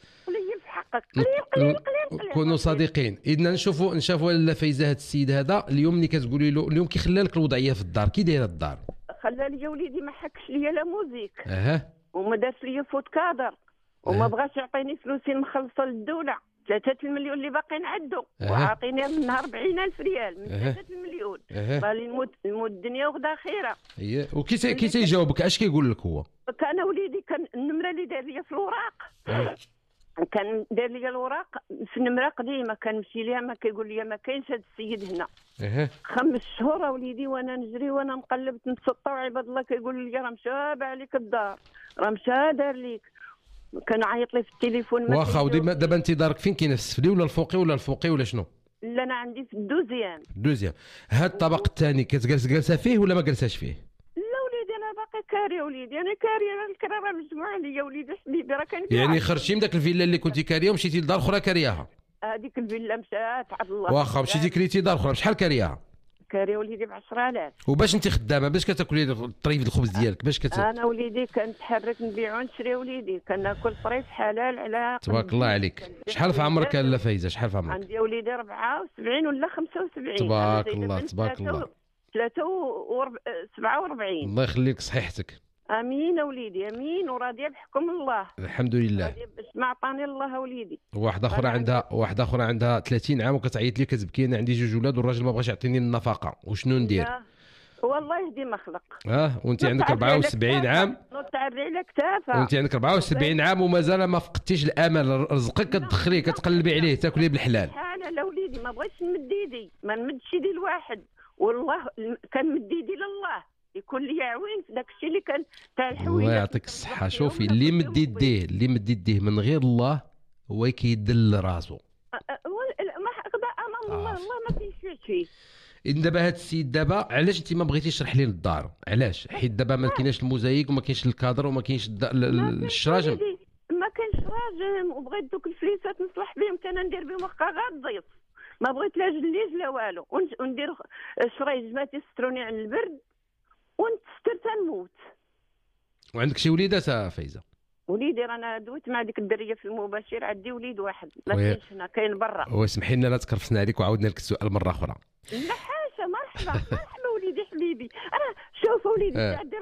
S5: كونوا صادقين. اذا نشوفوا لا فايزه هاد السيد هذا اليوم اللي كتقولي له اليوم كيخلى لك الوضعيه في الدار، كي دايره الدار؟
S12: خلى لي وليدي ما حكش ليا لا موزيك وما دارش ليا فوت كادر وما بغاش يعطيني فلوسي نخلصها للدوله. 3 المليون اللي باقيين عنده وعاطيني منها 40,000 ريال من 3 المليون. بالي نموت الدنيا وغدا خيره.
S5: وكي تيجاوبك اش كيقول لك هو؟
S12: كان وليدي كان النمره اللي دار لي في الوراق كان دار لي الوراق في نمره قديمه، كنمشي ليها ما كيقول لي ما كاينش هذا السيد هنا. 5 شهور وليدي وانا نجري وانا نقلب نتسطى وعباد الله كيقول لي راه مشى باع لك الدار، راه مشى دار ليك. كان عيط لي في التليفون.
S5: واخا دابا انت دارك فين كاين؟ في السفلي ولا الفوقي ولا شنو؟
S12: لا انا عندي في الدوزيام.
S5: هاد الطبق الثاني كتجلسها فيه ولا ما جلساش فيه؟
S12: لا وليدي انا باقي كاريه وليدي، انا كاريه الكرا راه مجموعه ليا وليدي حبيبي راه كان
S5: يعني خرجتي من داك الفيلا اللي كنتي كاريه ومشيتي لدار اخرى كارياها؟
S12: هذيك الفيلا مشات عبد الله.
S5: واخا مشيتي كريتي دار اخرى، بشحال كاريها؟
S12: كاريه وليدي ب 10,000.
S5: وباش انت خدامه باش كتاكلي طريف الخبز ديالك باش
S12: انا وليدي كنتحرك نبيع ونشري وليدي، كناكل طريف حلال على
S5: تبارك الله عليك. شحال في عمرك لاله فايزه؟ شحال في عمرك؟
S12: عندي وليدي 74 ولا 75.
S5: تبارك الله
S12: 47.
S5: الله يخليك صحيحتك.
S12: امين وليدي امين، وراضيه بحكم الله
S5: الحمد لله.
S12: باش ما عطاني الله وليدي.
S5: واحده اخرى عندها 30 عام وكتعيط لي كتبكي، انا عندي 2 ولاد والراجل ما بغاش يعطيني النفقه، وشنو ندير؟
S12: والله يهدي ما خلق.
S5: وانت عندك 74 عام
S12: نتعري على كتافها،
S5: وانت عندك 74 عام ومازال ما فقدتيش الامل. رزقك كتدخليه كتقلبي عليه تاكليه بالحلال.
S12: لا وليدي ما بغيتش نمد يدي، ما نمدش يدي لواحد، والله كنمد يدي لله يكون لي عوين في داك الشيء اللي كان تاع الحويجه.
S5: الله يعطيك الصحه. شوفي اللي مد يديه من غير الله هو كيدل راسو.
S12: ما حقدا امام الله، الله ما كيشفيش فيه.
S5: دابا هاد السيد دابا علاش انت ما بغيتيش تشرح لي للدار؟ علاش؟ حيت دابا ما كايناش الموزايك وما كاينش الكادر وما كاينش الشراجم.
S12: ما كاينش راجم، وبغيت دوك الفليسات نصلح بهم كان ندير بهم واخا غير الضيف. ما بغيت لا جليج لا والو، وندير شرايج ما تستروني على البرد ونتستر تنموت.
S5: وعندك شي وليدات فايزه؟
S12: وليدي رانا دويت مع ديك الدريه في المباشر، عندي وليد واحد ما كاينش هنا، كاين برا.
S5: واسمحي لنا لا تكرفسنا عليك وعاودنا لك السؤال مره اخرى.
S12: لا حاشا، مرحبا وليدي حبيبي. انا شوف وليدي عندي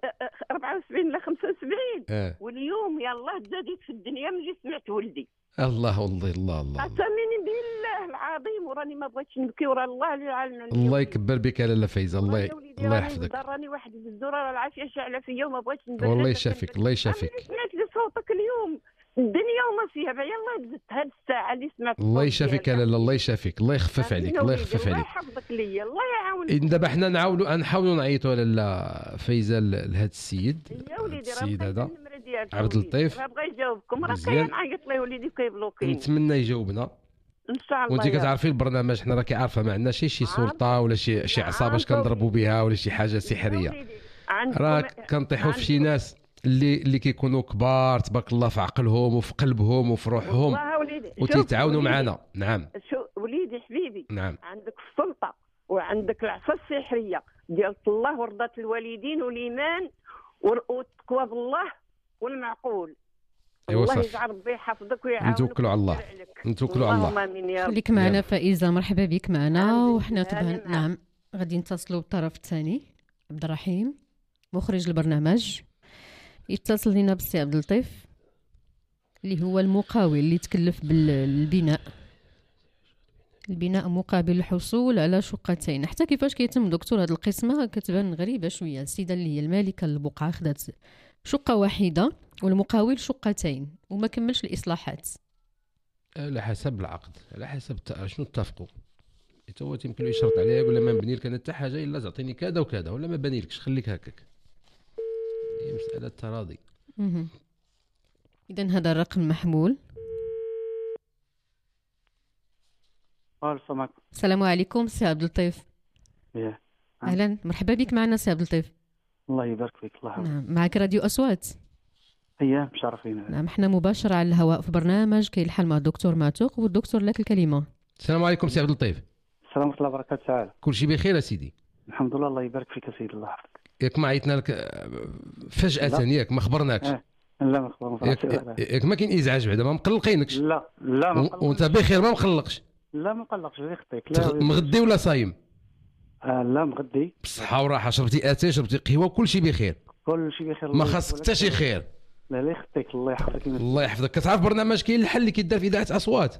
S12: 74 ولا 75 واليوم يلاه تزاديت في الدنيا ملي سمعت ولدي.
S5: الله والله الله
S12: أتمني بالله العظيم، وراني ما بغيتش نبكي، ورا الله اللي عالمنا.
S5: الله يكبر بك يا لاله فايزه، الله يحفظك.
S12: راني واحد بالزوره، راه العافيه شاعله فيا وما بغيتش نبكي.
S5: والله يشافيك الله يشافيك.
S12: سمعت لي صوتك اليوم الدنيا وما فيها، يلاه دزت هاد الساعه اللي سمعت.
S5: الله يشافيك يا لاله، الله يشافيك، الله يخفف عليك، الله يخفف عليك.
S12: الله يحفظك ليا، الله يعاونك.
S5: دابا حنا نحاولوا نعيطوا لاله فايزه لهذا السيد. السيد هذا عبد اللطيف
S12: ما بغى يجاوبكم، راه كيعيط لي وليدي كيبلوكيني.
S5: نتمنى يجاوبنا
S12: ان شاء الله.
S5: وانت كتعرفي البرنامج حنا راكي عارفه ما عندناش شي سلطه ولا شي عصا باش كنضربوا بها ولا شي حاجه سحريه. راك كنطيحوا في شي ناس اللي كيكونوا كبار تبارك الله في عقلهم وفي قلبهم وفي روحهم وتيتعاونوا معنا. نعم
S12: شو وليدي حبيبي،
S5: نعم
S12: عندك السلطه وعندك العصا السحريه ديال الله ورضا الوالدين والايمان والتقوى بالله والمعقول. الله يجعل ربي يحفظك ويعاونك.
S5: نتوكلوا على الله، نتوكلوا على الله.
S12: امين يا رب.
S2: خليك معنا فائزه، مرحبا بك معنا. وحنا طبعا نعم غادي نتصلوا بالطرف الثاني. عبد الرحيم مخرج البرنامج يتصل لنا بالسي عبد اللطيف اللي هو المقاول اللي تكلف بالبناء. البناء مقابل الحصول على شقتين. حتى كيفاش كيتم دكتور هذه القسمه كتبان غريبه شويه. السيده اللي هي المالكه للبقعه خدات شقه واحده والمقاول شقتين وما كملش الاصلاحات.
S5: على حسب العقد، على حسب شنو اتفقوا. هو يمكن يشرط عليها يقول لها ما نبني لك انا حتى حاجه الا تعطيني كذا وكذا، ولا ما باني لكش خليك هكاك. هي مساله تراضي.
S2: اذا هذا الرقم محمول. السلام عليكم سي عبد اللطيف. اهلا مرحبا بك معنا سي عبد اللطيف.
S13: الله يبارك فيك. الله
S2: نعم معك راديو اصوات.
S13: مشرفين.
S2: نعم احنا مباشرة على الهواء في برنامج كي الحل مع الدكتور معتوق والدكتور لك الكلمة.
S5: السلام عليكم سي عبد اللطيف.
S13: السلام ورحمة الله وبركاته. تعال
S5: كل شيء بخير سيدي؟
S13: الحمد لله. الله يبارك فيك سيدي. الله يحفظك.
S5: ياك ما عيطنا لك فجأة ياك ما خبرناكش؟
S13: لا ما خبرناش.
S5: ياك ما كاين ازعاج بعدا ما مقلقينكش؟
S13: لا ما مقلقش.
S5: وانت بخير ما مقلقش؟
S13: لا ما مقلقش غير خطيك.
S5: مغدي ولا صايم؟
S13: لا مغدي
S5: بصحة وراحة. شربتي اتاي شربتي قهوة كل شيء بخير؟
S13: كل شيء بخير.
S5: ما خاصك حتى شي خير.
S13: لا لا يخطيك. الله يحفظك.
S5: الله يحفظك. كتعرف برنامج كاين الحل اللي كيدار في اذاعه اصوات؟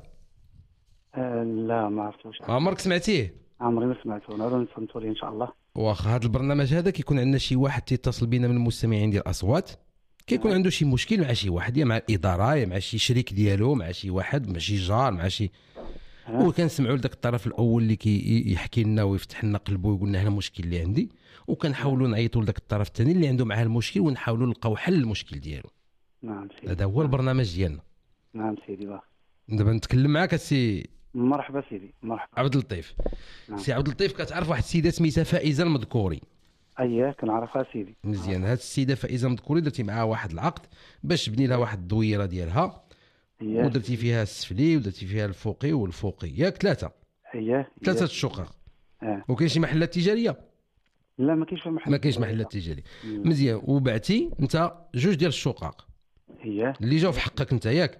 S13: لا ما عرفتوش.
S5: عمرك سمعتيه؟
S13: عمري ما سمعته. نعاودو نصنتو ليه ان شاء الله.
S5: واخا هذا البرنامج هذا كيكون عندنا شي واحد تيتصل بينا من المستمعين ديال الاصوات، كيكون عنده شي مشكل مع شي واحد، يا مع الاداره يا مع شي شريك ديالو، مع شي واحد، مع شي جار، مع شي وكنسمعوا لذاك الطرف الاول اللي كيحكي لنا ويفتح لنا قلبه ويقول لنا هنا المشكل اللي عندي، وكنحاولوا نعيطوا لذاك الطرف الثاني اللي عنده معاه المشكل ونحاولوا نلقاو حل للمشكل ديالو.
S13: نعم سيدي.
S5: هذا هو البرنامج ديالنا.
S13: نعم سيدي. واخا
S5: دابا نتكلم معاك السي.
S13: مرحبا سيدي. مرحبا
S5: عبد اللطيف.
S13: نعم.
S5: سي عبد اللطيف كتعرف واحد السيده سميتها فائزه المذكوري؟
S13: كنعرفها سيدي.
S5: مزيان. هاد السيده فائزه المذكوري درتي معاها واحد العقد باش تبني لها واحد الدويره ديالها، ودرتي فيها السفلي ودرتي فيها الفوقي والفوقي، ياك ثلاثه؟ ثلاثه الشقق. وكاين شي محلات تجاريه؟
S13: لا ما كاينش محلات.
S5: ما كاينش محلات تجاريه. مزيان. وبعتي انت جوج ديال الشقق اللي جاو في حقك انت، ياك؟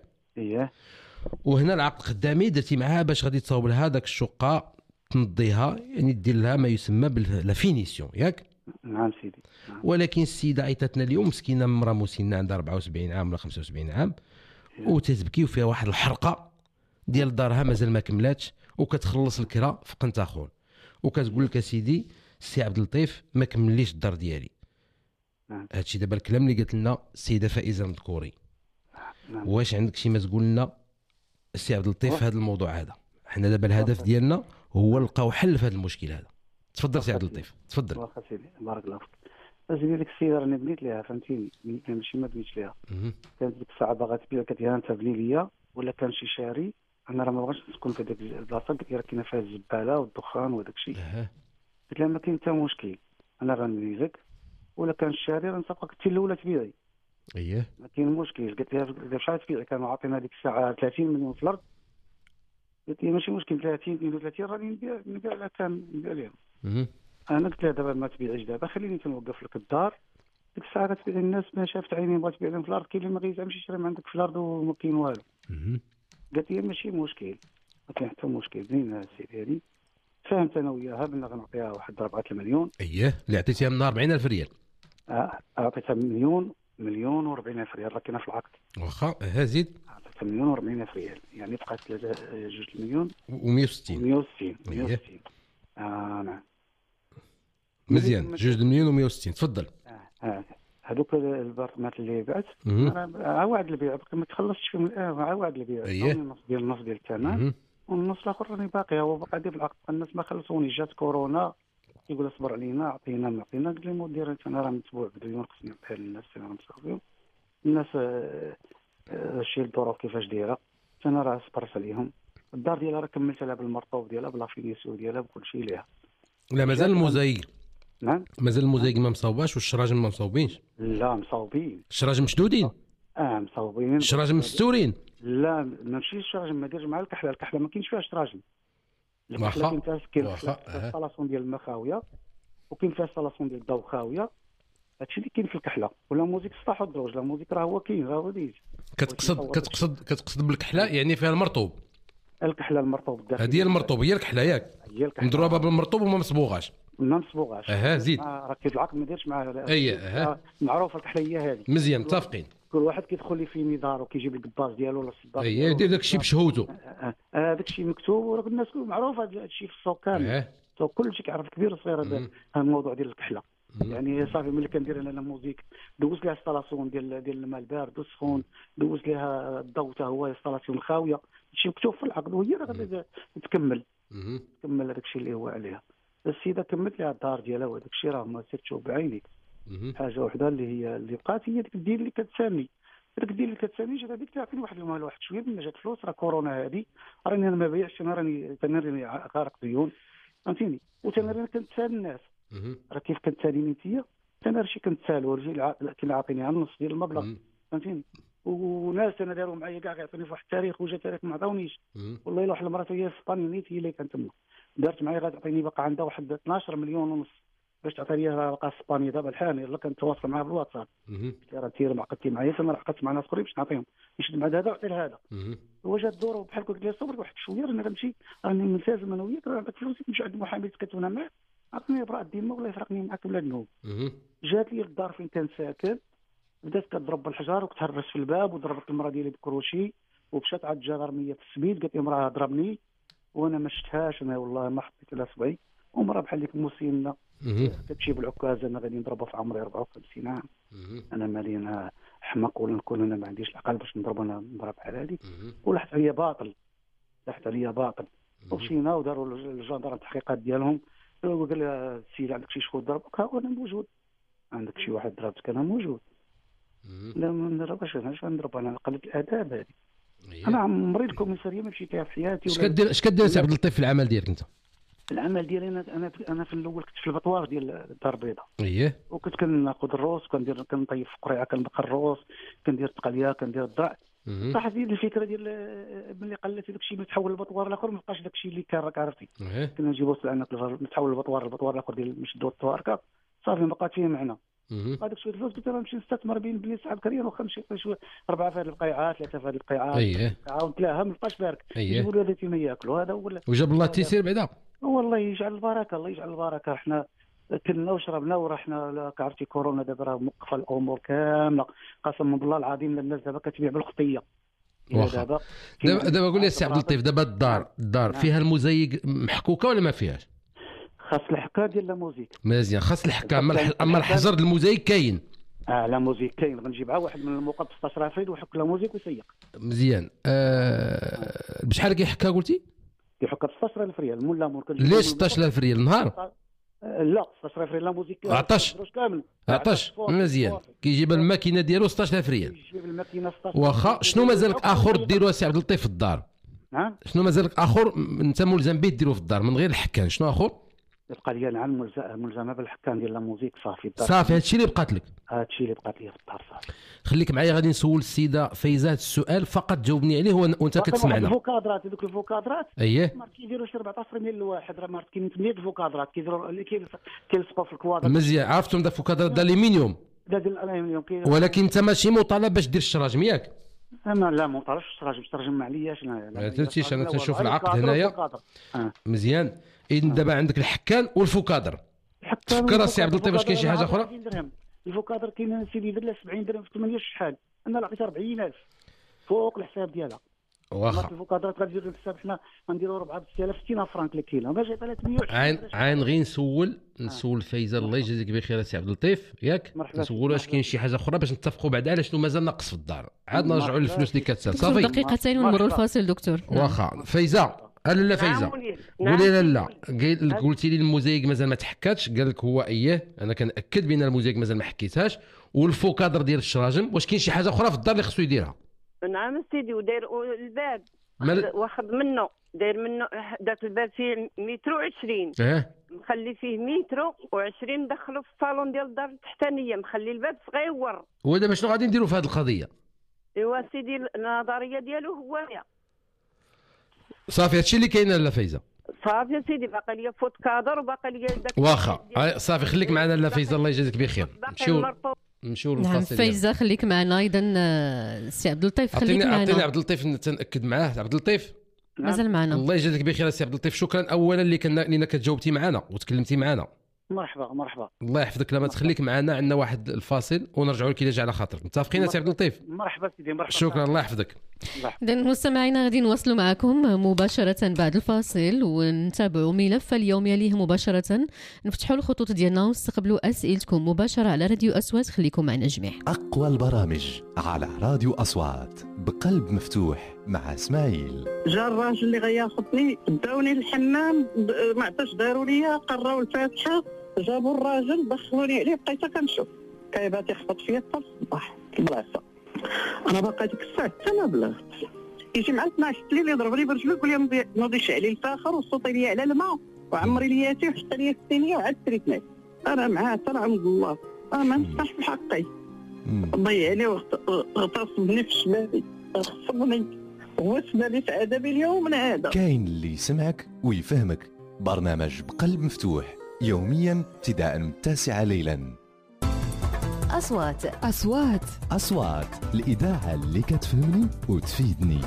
S5: وهنا العقد خدامي درتي معها باش غادي تصاوب لها داك الشقه تنضيها، يعني دير لها ما يسمى بالفينيسيون، ياك؟
S13: نعم سيدي.
S5: ولكن السيده عيطتنا اليوم مسكينه مرا مسنه عندها 74 عام ولا 75 عام وتتبكي وفيها واحد الحرقه ديال دارها مازال ما كملاتش وكتخلص الكرا في قنتاخون وكتقول لك اسيدي السي عبد اللطيف ما كمليش الدار ديالي. هادشي دابا الكلام اللي قالت لنا السيده فائزه المذكوري. واش عندك شي ما تقول لنا السي عبد اللطيف في هذا الموضوع هذا؟ حنا دابا الهدف ديالنا هو نلقاو حل في هذا المشكل هذا. تفضل سي عبد اللطيف تفضل.
S13: واخا سيدي بارك الله فيك. اسيدي ديك السيده راني بنيت ليها فهمتيني، ماشي ما بنيتش ليها. كانت ديك الساعه باغا تبيع قالت لها انت بني ليا ولا كان شي شاري، انا راه ما بغاش نسكن في ديك البلاصه، قالت لي راه كاينه فيها الزباله والدخان وداك الشيء. قلت لها ما كاين حتى مشكل، انا راني لك ولا كان الشاري راه نسبقك حتى الاولى تبيعي. ما كاين مشكل. قلت لها شحال تبيعي؟ كانوا عاطينا ديك الساعه 30 مليون في الارض. قلت لي ماشي مشكل 30 32 راني نبيع لها، كان نبيع لهم. انا قلت لها دابا ما تبيعيش دابا، خليني تنوقف لك الدار. ديك الساعه كتبيع الناس ما شافت عيني بغات تبيع لهم في الارض، كاين اللي ما غيزعمش يشري من عندك في الارض وما كاين والو. قالت لي ماشي مشكل، ما كاين حتى مشكل. بنينا السيد هذه فهمت انا وياها بان غنعطيها واحد 4 المليون.
S5: اللي عطيتيها من 40,000 ريال.
S13: عطيتها مليون و40,000 ريال، راه كاينه في العقد.
S5: واخا زيد.
S13: عطيتها مليون و40,000 ريال، يعني بقات 2 مليون
S5: و160.
S13: 160. نعم
S5: مزيان. 2 مليون و160. تفضل.
S13: هذوك البارتمات اللي بعت عواد البيع ما تخلصتش فيهم الان، عواد البيع نص ديال الثمن والنص الاخر راني باقي هو باقي في العقد. الناس ما خلصوني، جات كورونا يقول اصبر علينا عطينا ما عطينا. قلت لهم مدير انا راه متبوع بدون نقصني نعطيها للناس، انا مصاوبهم الناس شي الظروف كيفاش دايره، انا راه صبرت عليهم. الدار ديالها راه كملت لها بالمرطوب ديالها بلا فينيسيو ديالها بكل شيء ليها.
S5: لا مازال الموزايك.
S13: نعم
S5: مازال الموزايك ما مصاوباش والشراجم ما مصاوبينش.
S13: لا مصاوبين.
S5: الشراجم مشدودين.
S13: مصاوبين.
S5: الشراجم مستورين.
S13: لا ماشي الشراجم، ما ديرش مع الكحله ما كاينش فيها شراجم. الكحله كاين فيها الصالاسون ديال الماء خاويه وكاين فيها الصالاسون ديال الضوء خاويه. هادشي اللي كاين في الكحله. ولا موزيك سطح الدروج، لا موزيك راه هو كاين راه هو ديج.
S5: كتقصد بالكحله يعني فيها المرطوب.
S13: الكحله المرطوب الداخلي.
S5: هذه هي المرطوب، هي الكحله ياك؟
S13: هي الكحله
S5: مضروبه بالمرطوب وما مصبوغاش.
S13: ما مصبوغاش.
S5: زيد.
S13: راه كاين العقد ما ديرش معاه.
S5: معروفه
S13: الكحله هي هذه.
S5: مزيان متفقين.
S13: كل واحد كيدخل لي في مدار وكيجيب القباص ديالو ولا الصداق
S5: يدير داك الشيء بشهوته.
S13: داك الشيء مكتوب وراه الناس كل معروف هذا الشيء في السوق كامل. السوق كلشي كيعرف كبير وصغير هذا الموضوع ديال الكحله. يعني صافي ملي كندير انا موزيك دوز ليها انستالاسيون ديال الماء البارد والسخون، دوز ليها الضوء حتى هو انستالاسيون خاويه، هادشي مكتوب في العقد وهي راه غادي تكمل هذاك الشيء اللي هو عليها. السيده كملت لها الدار ديالها وهذاك الشيء راه ما سيرتو بعينيك. حاجه وحده اللي بقات هي ديك الدين اللي كتساني، ديك الدين اللي كتساني جات هذيك تعطيني واحد المال واحد شويه من جات فلوس. راه كورونا هذه راني انا ما بايعش، انا راني غارق ديون فهمتيني، وتنراني كنتسال الناس. راه كيف كنتساليني انتيا انا راه شي كنتسال ورجل كيعطيني على النص ديال المبلغ فهمتيني. وناس انا داروا معايا كاع كيعطوني في واحد التاريخ وجا تاريخ ما عطاونيش. والله الا واحد المرات هي في اسبانيا نيت هي اللي كانت تما دارت معايا غتعطيني باقا عندها واحد 12 مليون ونص باش تعطي لي باقا اسبانيا دابا الحال. يلاه كنتواصل معاها بالواتساب راه تير ما عقدتي معايا انا راه عقدت مع ناس اخرين باش نعطيهم نشد مع هذا وعطي لهذا. هو جات دوره بحال قلت لي صبر واحد شويه راني غنمشي راني ملتزم انا وياك راه عندك فلوسك نمشي عند محامي تكتبنا معاه عطني براءة الذمه ولا يفرقني معاك ولا نوب. جات لي الدار فين كان ساكن بدات كتضرب بالحجار وكتهرس في الباب وضربت المراه ديالي بكروشي ومشات عند جدارميه في السبيل قالت لي امراه ضربني وانا ما شفتهاش انا والله ما حطيت لها صبعي. ومراه بحال ديك مسنه كتمشي بالعكازه انا غادي نضربها في عمري 54 عام. انا مالي انا حمق ولا نكون انا ما عنديش العقل باش نضرب انا نضرب بحال هذه. ولحت عليا باطل ومشينا وداروا الجندران التحقيقات ديالهم. قال لي السيد عندك شي شخوط ضربك؟ ها انا موجود. عندك شي واحد ضربتك؟ انا موجود. لا ما نضربش انا نضرب انا قله الاداب هذه. انا عمري الكوميساريه ما مشيت فيها في حياتي.
S5: اش كدير سي عبد اللطيف في العمل ديالك انت؟
S13: العمل ديالي انا في الاول كنت في البطوار ديال الدار البيضاء. وكنت كناخذ الروس كنطيب في قريعه كنبقى الروس كندير التقليه كندير الضع. صح هذه الفكره ديال ملي قلت داك الشيء متحول للبطوار الاخر ما بقاش داك الشيء اللي كان راك عرفتي. كنا نجيبوا سلعنا متحول للبطوار الاخر ديال مشدو التواركه صافي ما بقات فيه معنى. هذاك شويه الفلوس قلت انا نمشي نستثمر بين بلي صاحب كريم واخا نمشي شويه 4 في هذه القيعات 3 في هذه القيعات عاود ثلاثه ما بقاش بارك يجيبوا له هذا ما ياكلوا هذا ولا
S5: وجاب الله التيسير بعدا.
S13: والله يجعل البركه الله يجعل البركه. حنا كلنا وشربنا ورحنا كعرفتي كورونا دابا راه موقفه الامور كامله قسما بالله العظيم. الناس دابا كتبيع بالخطيه.
S5: دابا قول لي السي عبد اللطيف دابا الدار فيها المزيق محكوكه ولا ما فيهاش؟
S13: خاص الحكا ديال لا موزيك
S5: مزيان خاص الحكا. اما الحجر المزيك كاين
S13: لا موزيك كاين غنجيب عا واحد من الموقف 16 فريد ويحك لا موزيك ويسيق
S5: مزيان. بشحال كيحكا قلتي؟
S13: كيحكا ب 16000 ريال مولا مور.
S5: ليش 16000 ريال النهار؟
S13: لا 16000 ريال لا موزيك
S5: عطاش مزيان كيجيب الماكينه ديالو 16000 ريال.
S13: كيجيب الماكينه 16.
S5: واخا شنو مازالك اخر ديروا السي عبد اللطيف في الدار؟
S13: نعم
S5: شنو مازالك اخر انت ملزم به ديروا في الدار من غير الحكان؟ شنو اخر؟
S13: القضيه نعم ملزمه بالحكام ديال لا موزيك صافي.
S5: صافي هادشي اللي بقات لك.
S13: هادشي اللي بقات لي في الدار صافي.
S5: خليك معايا غادي نسول السيده فايزه السؤال فقط جاوبني عليه وانت كتسمعنا.
S13: الفوكادرات دوك الفوكادرات
S5: ما
S13: كيديروا شي 14 ريال الواحد راه ما كاين 8 الفوكادرات كيديروا اللي كيلصقوا في الكوادر.
S5: مزيان عرفتم داك الفوكادرات د الالومنيوم
S13: ديال الالومنيوم
S5: ولكن انت ماشي مطالب باش دير الشراجم ياك؟
S13: انا لا ما طالبش الشراجم ما علياش
S5: انا تنتيش انا تنشوف العقد هنايا مزيان. اذا دابا عندك الحكان والفوكادر. فكر السي عبد اللطيف واش كاين شي حاجه اخرى؟
S13: الفوكادر كاين سيدي يدير له 70 درهم في 8 شحال انا لقيت 40000 فوق الحساب ديالها.
S5: واخا
S13: الفوكادرات غادي الحساب حنا غنديروا 4000 60 فرانك الكيلو ما جا 300.
S5: عين غير نسول فايزه الله يجازيك بخير السي عبد اللطيف ياك نسولوا واش كاين شي حاجه اخرى باش نتفقوا بعد على شنو مازال ناقص في الدار عاد نرجعوا للفلوس اللي كتسال صافي.
S2: دقيقتين ونمروا الفاصل دكتور.
S5: واخا فايزه لا فايزه قولي لا قلتي لي المزيق مازال ما تحكاتش قال لك هو انا كنأكد بان المزيق مازال ما حكيتهاش والفوكادر ديال الشراجم واش كاين شي حاجه اخرى في الدار اللي خصو يديرها؟
S12: نعم سيدي وداير الباب واخد منه داير منه داك الباب فيه متر و20 مخلي فيه متر و20 مدخلو في الصالون ديال الدار التحتانيه مخلي الباب صغيور.
S5: ودابا شنو غادي نديروا في هذه القضيه؟
S12: ايوا سيدي النظريه ديالو هو
S5: صافي هادشي اللي كاين لا فايزه.
S12: صافي يا سيدي باقي لي فوت كادر وباقي لي داك
S5: واخا صافي خليك معنا لا فايزه الله يجازيك بخير. نمشيو للفاصل.
S2: فايزه خليك معنا ايضا السي عبد اللطيف خليك معنا.
S5: عطيني عبد اللطيف نتاكد معاه. عبد اللطيف
S2: مازال معنا.
S5: الله يجازيك بخير السي عبد اللطيف شكرا اولا اللي كنا كتجاوبتي معنا وتكلمتي معنا
S13: مرحبا.
S5: الله يحفظك. لما تخليك معنا، عندنا واحد الفاصل ونرجعوا لك إذا جا على خاطرك. متفقين سي عبد اللطيف؟
S13: مرحبا سيدي. مرحبا.
S5: شكرا، الله يحفظك.
S2: إذا مستمعينا غادي نواصلوا معكم مباشرة بعد الفاصل ونتابعوا ملف اليوم يليه مباشرة. نفتحوا الخطوط ديالنا ونستقبلوا أسئلتكم مباشرة على راديو أصوات. خليكم معنا جميع.
S1: أقوى البرامج على راديو أصوات بقلب مفتوح مع إسماعيل.
S14: جا الراجل اللي غياخذني داوني للحمام، ما عطاش داروا ليا، قراو الفاتحه، جابوا الراجل دخلوني عليه، بقيت كنشوف كيبات يخبط فيا حتى الصباح البلاصه. انا باقا ديك الساعه حتى ما بلغت، يجي مع 12 الليل يضربني برجلو يقول لي نوضي شعلي الفاخر وصوتي لي على الماء وعمري لي ياتي وحتى لي الثانيه وعاد تريتني. انا معاه حتى عند الله، انا ما نفتحش بحقي. ضيعني واغتصبني في شمالي، غصبني هو سبب سعاده باليوم من هذا.
S1: كاين اللي يسمعك ويفهمك. برنامج بقلب مفتوح يوميا ابتداء من 9 ليلا.
S8: أصوات
S1: الإذاعة اللي كتفهمني وتفيدني.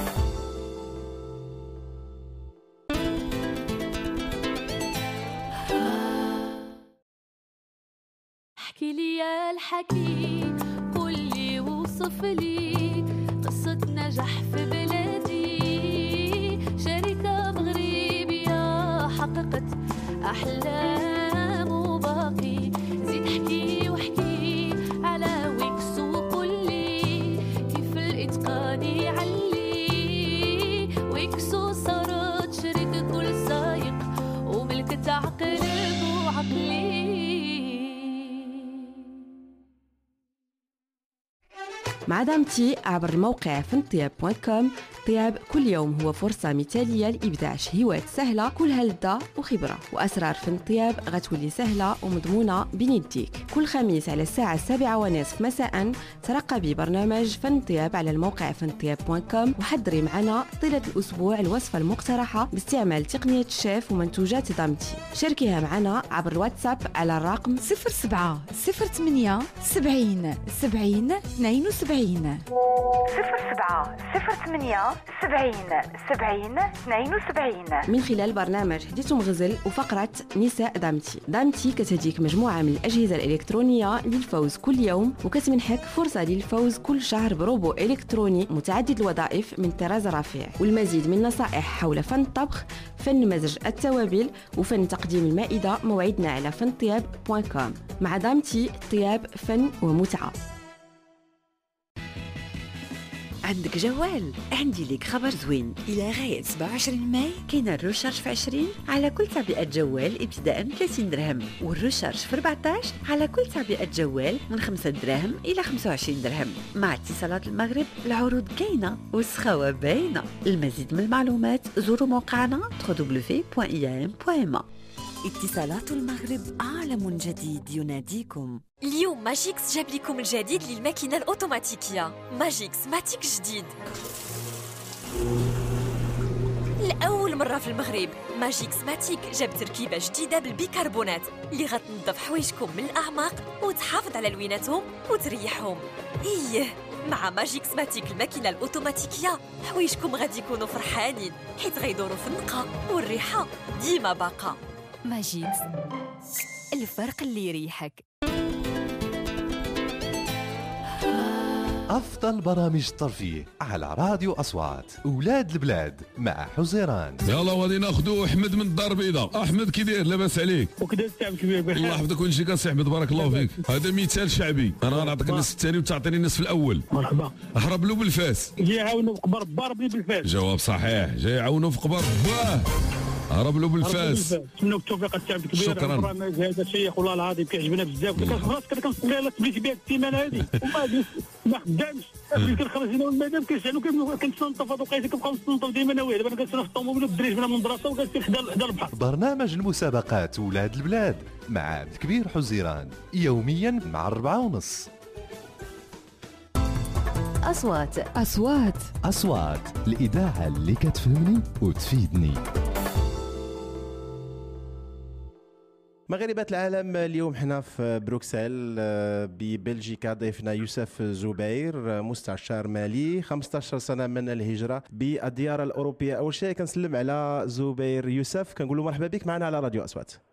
S15: احكي لي يا الحكي، قول لي وصف لي قصة نجاح في بلادي، شركة مغربية حققت أحلام وباقي. زيد احكي واحكي على ويكس وقول لي كيف الإتقان يعلي. ويكسو صارت شركة كل سايق وملكة عقل وعقلي.
S16: مع دامتي عبر الموقع فنطياب.com. طياب كل يوم هو فرصة مثالية لإبداع شهيوات سهلة كلها لذة وخبرة، وأسرار فن الطياب غتولي سهلة ومضمونة بين يديك. كل خميس على الساعة 7:30 مساء ترقبي برنامج فن الطياب على الموقع فنطياب.com، وحضري معنا طيلة الأسبوع الوصفة المقترحة باستعمال تقنية الشيف ومنتوجات دامتي. شاركيها معنا عبر الواتساب على الرقم
S8: 07 08 70 70 72
S16: 07 08 70 70 72 من خلال برنامج حديث مغزل وفقرة نساء دامتي. دامتي كتهديك مجموعة من الأجهزة الإلكترونية للفوز كل يوم، وكتمنحك فرصة للفوز كل شهر بروبو إلكتروني متعدد الوظائف من طراز رفيع، والمزيد من نصائح حول فن الطبخ، فن مزج التوابل، وفن تقديم المائدة. موعدنا على فنطياب.com. مع دامتي، طياب فن ومتعة.
S17: عندك جوال؟ عندي ليك خبر زوين. إلى غاية 27 ماي كاين الروشارج في 20 على كل تعبئة جوال ابتداء 30 درهم، والروشارج في 14 على كل تعبئة جوال من 5 دراهم إلى 25 درهم. مع اتصالات المغرب العروض كاينة والسخاوة باينة. المزيد من المعلومات زوروا موقعنا www.iam.ma.
S8: اتصالات المغرب عالم جديد يناديكم.
S18: اليوم ماجيكس جاب لكم الجديد للماكينة الأوتوماتيكية. ماجيكس ماتيك جديد لأول مرة في المغرب. ماجيكس ماتيك جاب تركيبة جديدة بالبيكربونات اللي غتنظف حوايجكم من الأعماق وتحافظ على لويناتهم وتريحهم. مع ماجيكس ماتيك الماكينة الأوتوماتيكية حوايجكم غادي يكونوا فرحانين حيت غيدوروا في النقاء والريحة ديما باقة.
S8: ماجيكس، الفرق اللي يريحك.
S1: أفضل برامج الترفيه على راديو أصوات. أولاد البلاد مع حزيران.
S3: يلا غادي ناخذوا احمد من الدار البيضاء. احمد كي داير؟ لاباس عليك؟
S19: وكذا الشعب كبير بخير.
S3: الله يحفظك ونجيك سي احمد، بارك الله فيك. هذا مثال شعبي. انا غنعطيك النصف الثاني وتعطيني النصف الاول.
S19: مرحبا.
S3: هرب له بالفاس.
S19: جاي يعاونوا في قبر ضاربني بالفاس.
S3: جواب صحيح، جاي يعاونوا في قبر باه هرب له بالفاس.
S19: نتمنوا التوفيق الشعب الكبير.
S3: شكرا.
S19: البرنامج هذا شيخ والله العظيم كيعجبنا بزاف. كنت كنصلي على تبليت بها السيمانه هذه وما ما خدامش. كنخرج هنا والمدام كيسالوا كنتنظف هذا وقيت كنبقى نتنظف ديما انا وهي. دابا كنسنى في الطوموبيل والدريج من المدرسه وكنسير حدا البحر.
S1: برنامج المسابقات ولاد البلاد مع عبد الكبير حزيران يوميا مع 4:30. أصوات الإذاعة اللي كتفهمني وتفيدني.
S20: مغاربة العالم، اليوم حنا في بروكسل ببلجيكا. ضيفنا يوسف زبير، مستشار مالي، 15 سنة من الهجرة بالديار الأوروبية. أول شيء كنسلم على زبير يوسف، كنقول له مرحبا بك معنا على راديو أصوات.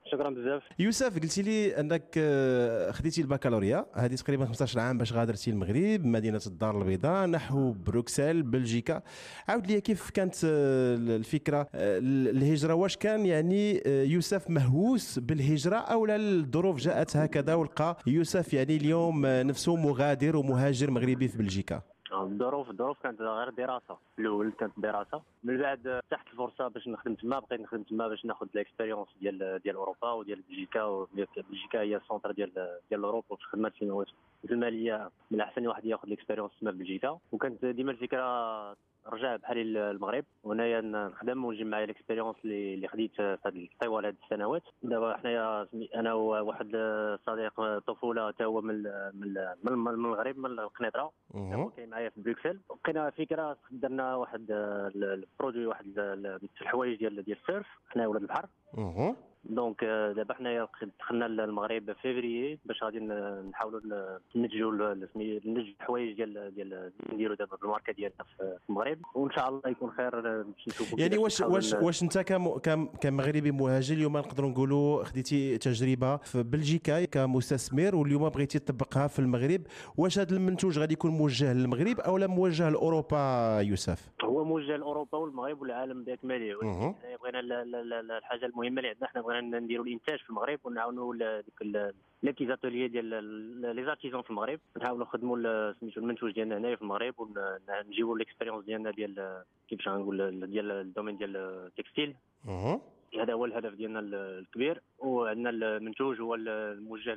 S21: شكرا بزاف.
S20: يوسف، قلتي لي انك خديتي البكالوريا، هذه تقريبا 15 عام باش غادرتي المغرب، مدينه الدار البيضاء نحو بروكسل بلجيكا. عاود لي كيف كانت الفكره الهجره، واش كان يعني يوسف مهووس بالهجره او لا الظروف جاءت هكذا ولقى يوسف يعني اليوم نفسه مغادر ومهاجر مغربي في بلجيكا؟
S21: الظروف كانت غير دراسه. الاول كانت دراسه، من بعد تحت الفرصه باش نخدم تما، بقيت نخدم تما باش ناخذ الاكسبيريونس ديال اوروبا وديال بلجيكا. بلجيكا هي السونتر ديال اوروبا في خدمه الماليه، من الاحسن واحد ياخذ الاكسبيريونس تما في بلجيكا. وكانت ديما الفكره رجع بحالي للمغرب وهنايا نخدم ونجمع معايا الاكسبيريونس اللي خديت في هذه طوال هذه السنوات. دابا حنايا انا وواحد صديق طفوله حتى هو من المغرب، من القنيطره، هو كاين معايا في بروكسل. لقينا فكره درنا واحد البرودوي، واحد الحوايج ديال السيرف، حنا ولاد البحر. دونك دابا حنايا دخلنا للمغرب في فيفري باش غادي نحاولوا ننتجوا الحوايج ديال نديروا دابا بالماركه ديالنا في المغرب، وان شاء الله يكون خير باش نشوفوا.
S20: يعني واش انت كمغربي مهاجر اليوم نقدروا نقولوا خديتي تجربه في بلجيكا كمستثمر واليوم بغيتي تطبقها في المغرب، واش هذا المنتوج غادي يكون موجه للمغرب او لا موجه لاوروبا يوسف؟
S21: هو موجه لاوروبا والمغرب والعالم باكمله. بغينا الحاجه المهمه اللي عندنا، حنا بغينا نديروا الانتاج في المغرب ونعاونوا ديك لي بتي اتوليي ديال لي زارتيزون في المغرب، نحاولوا نخدموا سميتو المنتوج ديالنا هنايا في المغرب ونجيبوا ليكسبيريونس ديالنا ديال كيفاش غنقول ديال الدومين ديال التكستيل. هذا هو الهدف ديالنا الكبير، وعندنا المنتوج هو الموجه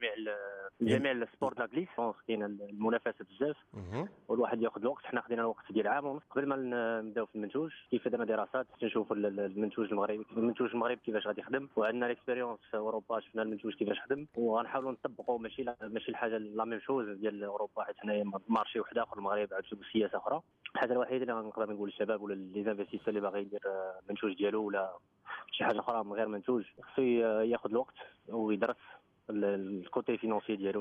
S21: لجميع السبور ديال ليسونس. كاين المنافسه بزاف والواحد ياخذ الوقت. حنا خدينا الوقت ديال عام ونص قبل ما نبداو في المنتوج. كيف درنا دراسات نشوفوا المنتوج المغربي كيفاش غادي يخدم، وعندنا الاكسبيريونس في اوروبا شفنا المنتوج كيفاش خدم، وغنحاولوا نطبقوا ماشي الحاجه لا ميم شوز ديال اوروبا، حيت حنايا مارشي واحد اخر، المغرب عاد سياسه اخرى. الحاجه الوحيده اللي نقدر نقول للشباب ولا لي زانفستيسور اللي باغي يدير المنتوج ديالو ولا شي حاجه اخرى من غير منتوج، خصو ياخذ الوقت ويدرس الكوتي فينونسي ديالو.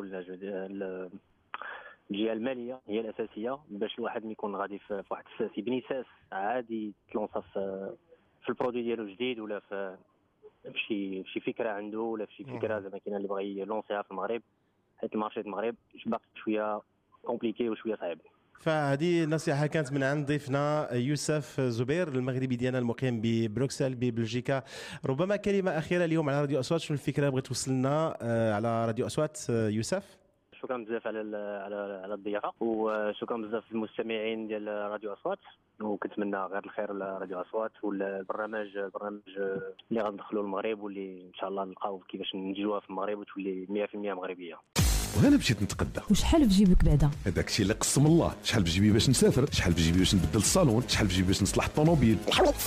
S21: الجهه الماليه هي الاساسيه باش الواحد ما يكون غادي في واحد الساس، يبني ساس عادي تلونصا في البرودوي ديالو جديد، ولا في شي فكره عنده، ولا في شي فكره زعما كاين اللي بغى يلونسيها في المغرب، حيت المارشي المغرب باقي شويه كومبليكي وشويه صعيب.
S20: فهذه نصيحة كانت من عند ضيفنا يوسف زبير المغربي ديالنا المقيم ببروكسل ببلجيكا. ربما كلمة أخيرة اليوم على راديو أصوات، شنو الفكرة بغيت توصلنا على راديو أصوات يوسف؟
S21: شكرا بزاف على الضيافة، وشكرا بزاف للمستمعين ديال راديو أصوات، وكنتمنى غير الخير لراديو أصوات والبرنامج اللي غندخلوا المغرب، واللي إن شاء الله نلقاو كيفاش ننتجوها في المغرب وتولي 100% مغربية.
S1: وانا مشيت نتقدى.
S8: وشحال في جيبك بعدا؟
S1: هذاك الشيء اللي قسم الله. شحال في جيبي باش نسافر، شحال في جيبي باش نبدل الصالون، شحال في جيبي باش نصلح الطوموبيل.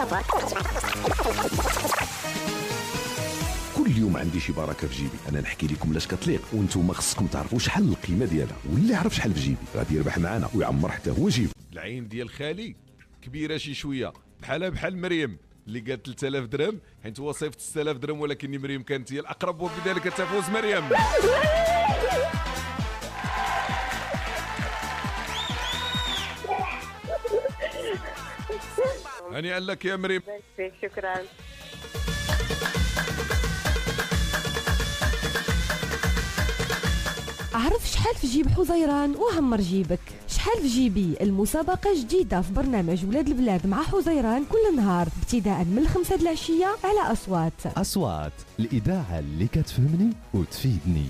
S1: كل يوم عندي شي بركه في جيبي. انا نحكي لكم لاش كتليق وانتم خصكم تعرفوا شحال القيمه ديالها، واللي يعرف شحال في جيبي غادي يربح معنا ويعمر حتى هو جيبه.
S3: العين ديال خالي كبيره شي شويه، بحال مريم اللي قالت 3000 درهم، حيت هو صيفط 6000 درهم، ولكن مريم كانت هي الاقرب وبذلك تفوز مريم. هنيئا لك يا مريم.
S12: شكرا.
S8: عرف شحال في جيب حزيران وهمر جيبك. شحال في جيبي المسابقة جديدة في برنامج ولاد البلاد مع حزيران كل نهار ابتداء من 5 العشية على أصوات
S1: الإذاعة اللي كتفهمني وتفيدني.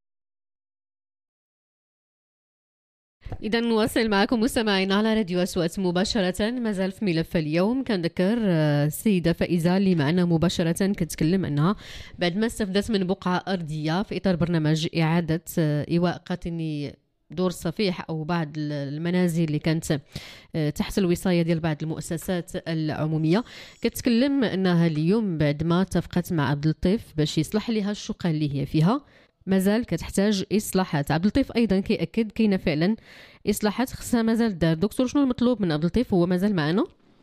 S2: إذا نواصل معكم مستمعينا على راديو أصوات مباشرة. مازال في ملف اليوم. كنذكر السيدة فائزة اللي معنا مباشرة كتكلم أنها بعد ما استفدت من بقعة أرضية في إطار برنامج إعادة إيواء قاطني دور الصفيح أو بعض المنازل اللي كانت تحت الوصاية ديال بعض المؤسسات العمومية، كتكلم أنها اليوم بعد ما اتفقت مع عبد اللطيف باش يصلح لها الشقة اللي هي فيها مازال كتحتاج إصلاحات. عبد اللطيف أيضا كيأكد كاينة فعلا إصلاحات خصها مازال دار. دكتور شنو المطلوب من عبد اللطيف؟ هو مازال معنا؟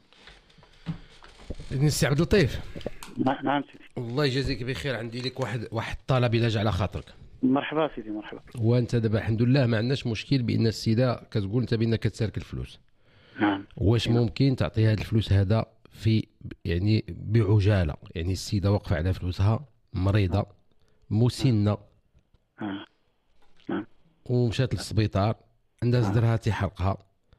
S5: السي عبد اللطيف.
S13: نعم سيدي.
S5: الله يجازيك بخير. عندي لك واحد طلب إلا جا على خاطرك.
S13: مرحبا سيدي مرحبا.
S5: وانت دابا الحمد لله ما عندناش مشكل بان السيده كتقول انت بانك كتسالك الفلوس.
S13: نعم.
S5: واش ممكن تعطيها هاد الفلوس هذا في يعني بعجاله؟ يعني السيده واقفه على فلوسها مريضه مسنه ومشات للسبيطار، عندها صدرها تيحرقها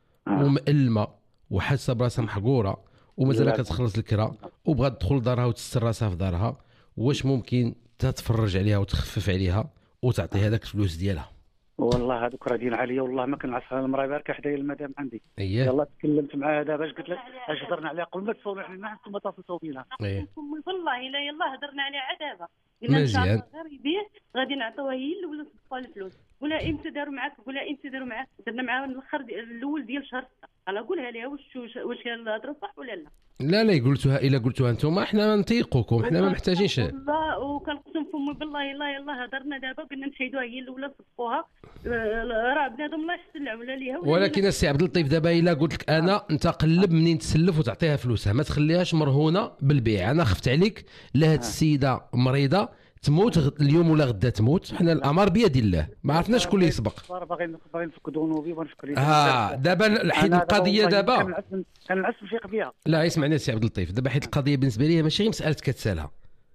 S5: ومألمه وحاسه براسها محقوره ومازال كتخلص الكرا وبغات تدخل لدارها وتستر راسها في دارها، واش ممكن تتفرج عليها وتخفف عليها وتعطي هذاك الفلوس ديالها؟
S13: والله هذوك راه دايرين عليا، والله ما كنعرفها. المراه باركه حدايا المدام عندي. يلا تكلمت معاها دابا، اش قلت لك؟ اش هضرنا عليها قبل ما تصونوا علينا حتى ما تصلتوا بينا.
S4: والله الا يلا هضرنا عليها عاد دابا.
S5: مزيان.
S4: غير يبيع غادي نعطيوها هي ولا نصفوا الفلوس، ولا امتى داروا معاك، ولا امتى داروا معاك. درنا معاها الاخر الاول ديال شهر 6. انا قولها لها واش هي الهضره صح ولا لا؟
S5: لا قلتوها، الا قلتوها انتم احنا نطيقوكم، احنا ما محتاجينش.
S4: والله وكنقسم فمي بالله يلا هضرنا دابا قلنا نحيدوها هي الاولى نصفوها. راه بنادم الله يحسن العمله ليها.
S5: ولكن السي عبد اللطيف دابا الا قلت لك انا انت قلب منين تسلف وتعطيها فلوسها، ما تخليهاش مرهونه بالبيع. انا خفت عليك لا هاد السيده مريضه تموت اليوم ولا غدا تموت، حنا الامر بيد الله، ما عرفناش شكون اللي يسبق.
S13: باغيين نفك ذنوبي ونفك
S5: دابا حيت القضيه دابا
S13: كنعسل فيك بها.
S5: لا اسمعني السي عبد اللطيف، دابا حيت القضيه بالنسبه لي ماشي غير مساله كتسالها.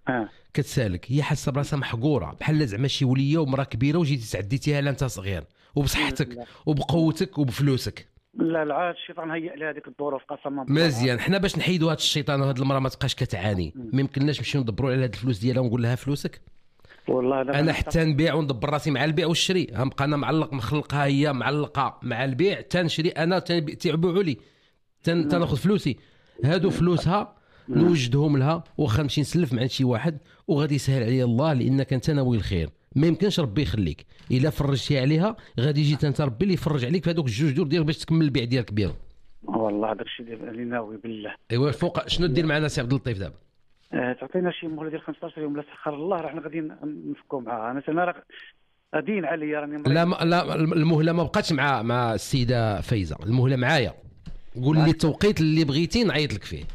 S5: كتسالك هي حاسه براسها محقوره بحال زعما شي وليه ومراه كبيره وجيتي تعديتيها لها انت صغير وبصحتك وبقوتك وبفلوسك.
S13: لا عاد الشيطان هيئ لها هذيك الظروف قسما بالله.
S5: مزيان، حنا باش نحيدوا هذا الشيطان وهاد المراه ما تبقاش كتعاني، ما يمكنناش نمشيو ندبروا على هاد الفلوس ديالها ونقول لها فلوسك.
S13: والله
S5: انا حتى نبيع وندبر راسي مع البيع والشري، غنبقى انا معلق مخلقها هي معلقه مع البيع، تنشري انا تيبيعوا لي تناخذ فلوسي. هادو فلوسها نوجدهم لها واخا نمشي نسلف مع شي واحد وغادي يسهل عليا الله، لانك انت ناوي الخير. ما يمكنش ربي يخليك، الا فرجتي عليها غادي يجي انت ربي اللي يفرج عليك في هذوك الجوج دور ديالك باش تكمل البيع ديالك بيهم.
S13: والله داك الشيء اللي ناوي بالله.
S5: ايوا فوق شنو دير معنا سي عبد اللطيف دابا؟
S13: تعطينا شي مهله ديال 15 يوم لا سخر الله، راه حنا غادي نفكوا معاها. انا راه غاديين عليا راني
S5: لا المهله ما بقاتش مع السيده فايزه، المهله معايا. قول لي التوقيت اللي بغيتي نعيط لك فيه.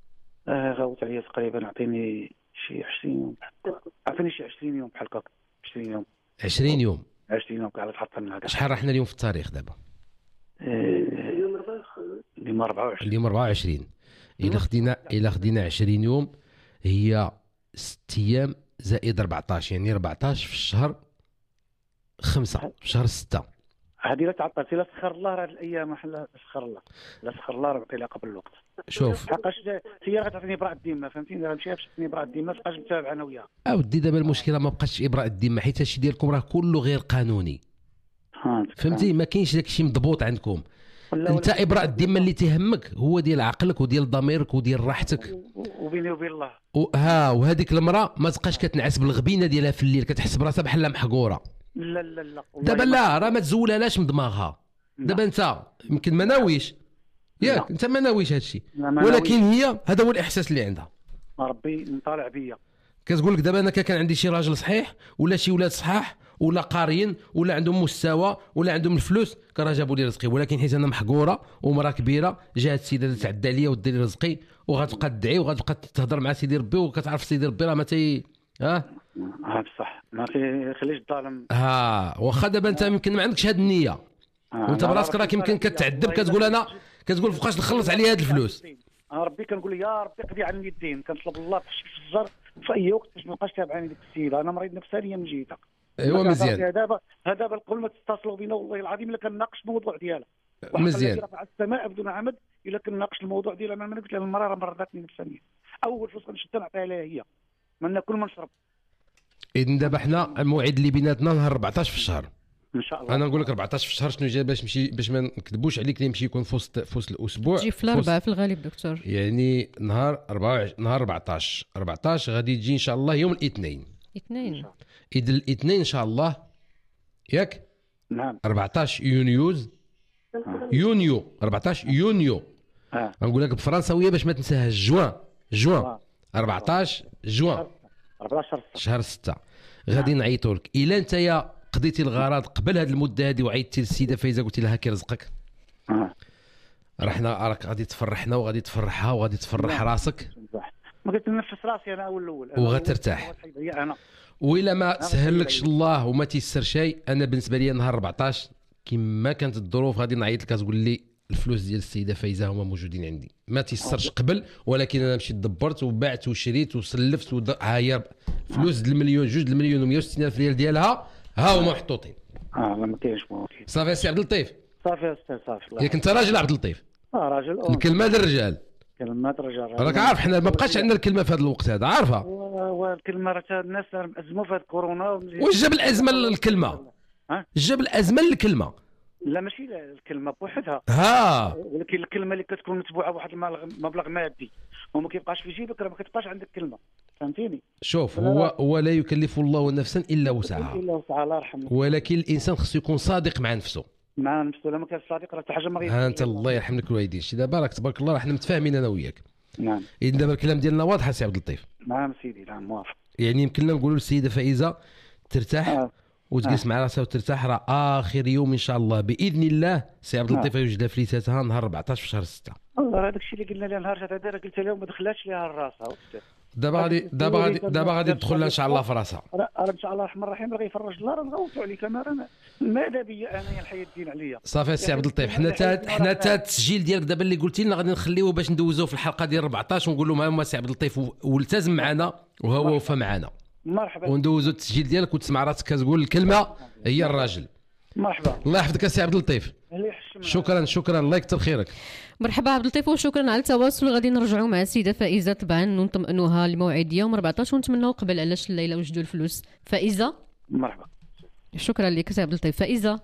S13: غاوت عليا تقريبا، عطيني شي 20 يوم، عطيني شي 20 يوم بحال هكاك. 20 يوم
S5: 20 يوم
S13: على تحط لنا هذا.
S5: شحال رحنا اليوم في التاريخ دابا؟
S13: اليوم 24.
S5: اليوم 24. الا خدينا 20 يوم هي 6 ايام زائد 14، يعني 14 في الشهر 5 في شهر 6.
S13: هذه لا تعطلتي لا سخر الله، راه الايام لا سخر الله راه باقي لها قبل الوقت.
S5: شوف
S13: حقاش هي غتعطيني براءة الذمه، فهمتيني؟ غنمشي باش تعطيني براءة الذمه، ما بقاش متابع انا وياها.
S5: اودي دابا المشكله ما بقاش ابراء الذمه، حيت هادشي ديالكم راه كله غير قانوني. فهمتي؟ ما كاينش داكشي مضبوط عندكم. انت ابراء الذمه اللي تهمك هو ديال عقلك وديال ضميرك وديال راحتك
S13: وبيني وبين الله.
S5: وهذيك المراه ما تبقاش كتنعس بالغبينه ديالها في الليل، كتحس براسها بحال محقوره.
S13: لا
S5: دابا لا راه ما تزولهاش من دماغها. دابا انت يمكن ما ناويش ياك، انت ما ناويش هادشي، ولكن هي هذا هو الاحساس اللي عندها.
S13: ربي مطالع بيا.
S5: كتقول لك دابا انا كان عندي شي راجل صحيح ولا شي ولاد صحاح ولا قاريين ولا عندهم مستوى ولا عندهم الفلوس، كان راه جابوا لي رزقي، ولكن حيت انا محقوره ومراه كبيره جات السيده تعدى عليا ودير لي رزقي، وغتبقى تدعي وغتبقى تهضر مع سيدي ربي، وكتعرف سيدي ربي راه ما تي
S13: بصح ما كيخليش الظالم.
S5: واخا دابا انت يمكن ما عندكش هاد النيه، وانت براسك راك يمكن كتعذب، كتقول فوقاش نخلص عليه هاد الفلوس.
S13: ربي كنقول يا ربي قضي عني الدين، كنطلب الله تحشي في الزر في اي وقت باش ما نبقاش تابعاني ديك السيده. انا مريض نفسانيا من جهتها.
S5: ايوا مزيان.
S13: هذا قبل ما تتصلوا بينا والله العظيم الا كنناقش الموضوع ديالها.
S5: مزيان.
S13: رفع السماء بدون عمد الا كنناقش الموضوع ديالها. ما قلت لها المراه راه مرضتني نفسانيا، اول فلوس غنشدها نعطيها لها هي، ما ناكل ما نشرب.
S5: اذن دابا حنا الموعد اللي بيناتنا نهار 14 في الشهر
S13: ان شاء الله.
S5: انا نقول لك 14 في الشهر شنو جا باش ما نكذبوش عليك، اللي يمشي يكون في وسط الاسبوع،
S2: تجي في الاربعاء في الغالب دكتور،
S5: يعني نهار 14 غادي تجي ان شاء الله يوم الاثنين. اذا الاثنين ان شاء الله ياك.
S13: نعم
S5: 14 يونيو 14 يونيو. غنقول لك بفرنساويه باش ما تنساهاش، جوان 14 جوان
S13: 14
S5: شهر 6 غادي نعيطوا لك. الا انت يا قضيتي الغرض قبل هذه المده هذه وعيطتي للسيده فايزه قلتي لها كي رزقك، راك غادي تفرحنا وغادي تفرحها وغادي تفرح راسك،
S13: ما قلت نفس راسي انا اول
S5: وغترتاح. وإلا ما سهلكش الله وما تيسر شيء، انا بالنسبه لي نهار 14 كما كانت الظروف غادي نعيط لك تقول لي الفلوس ديال السيده فايزه هما موجودين عندي. ما تيسرش قبل، ولكن انا مشيت دبرت وبعت وشريت وسلفت فلوس المليون 2 المليون و160 الف ريال ديالها ها هما محطوطين.
S13: ما كاينش مشكل.
S5: صافي سي عبد اللطيف.
S13: صافي استاذ صافي.
S5: ياك انت راجل عبد اللطيف.
S13: راجل.
S5: الكلمه للرجال.
S13: كلمات رجال.
S5: راك عارف حنا ما بقاش عندنا الكلمه في هذا الوقت هذا عارفها.
S13: والكلمه راه الناس ازموا في هذه كورونا.
S5: واش جاب الازمه للكلمه؟ جاب الازمه للكلمه.
S13: لا ماشي الكلمه بوحدها. ولكن الكلمه اللي كتكون متبوعه بواحد المبلغ مادي وما كيبقاش في جيبك راه ما كتبقاش عندك كلمه. فهمتيني؟
S5: شوف هو لا يكلف الله نفسا الا وسعها.
S13: الله يرحمه.
S5: ولكن الانسان خصو يكون صادق مع نفسه.
S13: مع نفسه لما كان صادق راه حتى حاجه ما غير.
S5: ها انت الله يرحم لك الوالدين. شتي دابا راك تبارك الله راه حنا متفاهمين انا وياك.
S13: نعم.
S5: اذا دابا الكلام ديالنا واضح سي عبد اللطيف.
S13: نعم سيدي نعم موافق.
S5: يعني يمكن لنا نقولوا للسيده فائزه ترتاح وتجلس مع راسها وترتاح. راه اخر يوم ان شاء الله باذن الله سي عبد اللطيف يوجد لها فليساتها نهار 14 في شهر 6.
S13: والله هذاك الشيء اللي قلنا لها نهار هذا راه قلت لها ما دخلاتش ليها راسها.
S5: دابا غادي تدخل لها ان شاء الله في راسها.
S13: راه ان شاء الله الرحمن الرحيم راه غيفرج الله. راه نغوتوا عليك انا ماذا بيا انايا الحياه الدين عليا.
S5: صافي سي عبد اللطيف حنا تا التسجيل ديالك دابا اللي قلتي لنا غادي نخليوه باش ندوزوه في الحلقه ديال 14 ونقول لهم هما سي عبد اللطيف والتزم معنا وهو وفى معنا.
S13: مرحبا.
S5: وندوزو التسجيل ديالك وتسمع راسك كتقول الكلمه هي الراجل.
S13: مرحبا.
S5: الله يحفظك سي عبد اللطيف. شكرا الله يكثر خيرك.
S2: مرحبا عبد اللطيف وشكرا على التواصل. غادي نرجعوا مع السيده فائزه طبعا نطمئنوها لموعد يوم 14 ونتمنوا قبل علاش الليله وجدوا الفلوس. فائزه
S13: مرحبا.
S2: شكرا لك سي عبد اللطيف.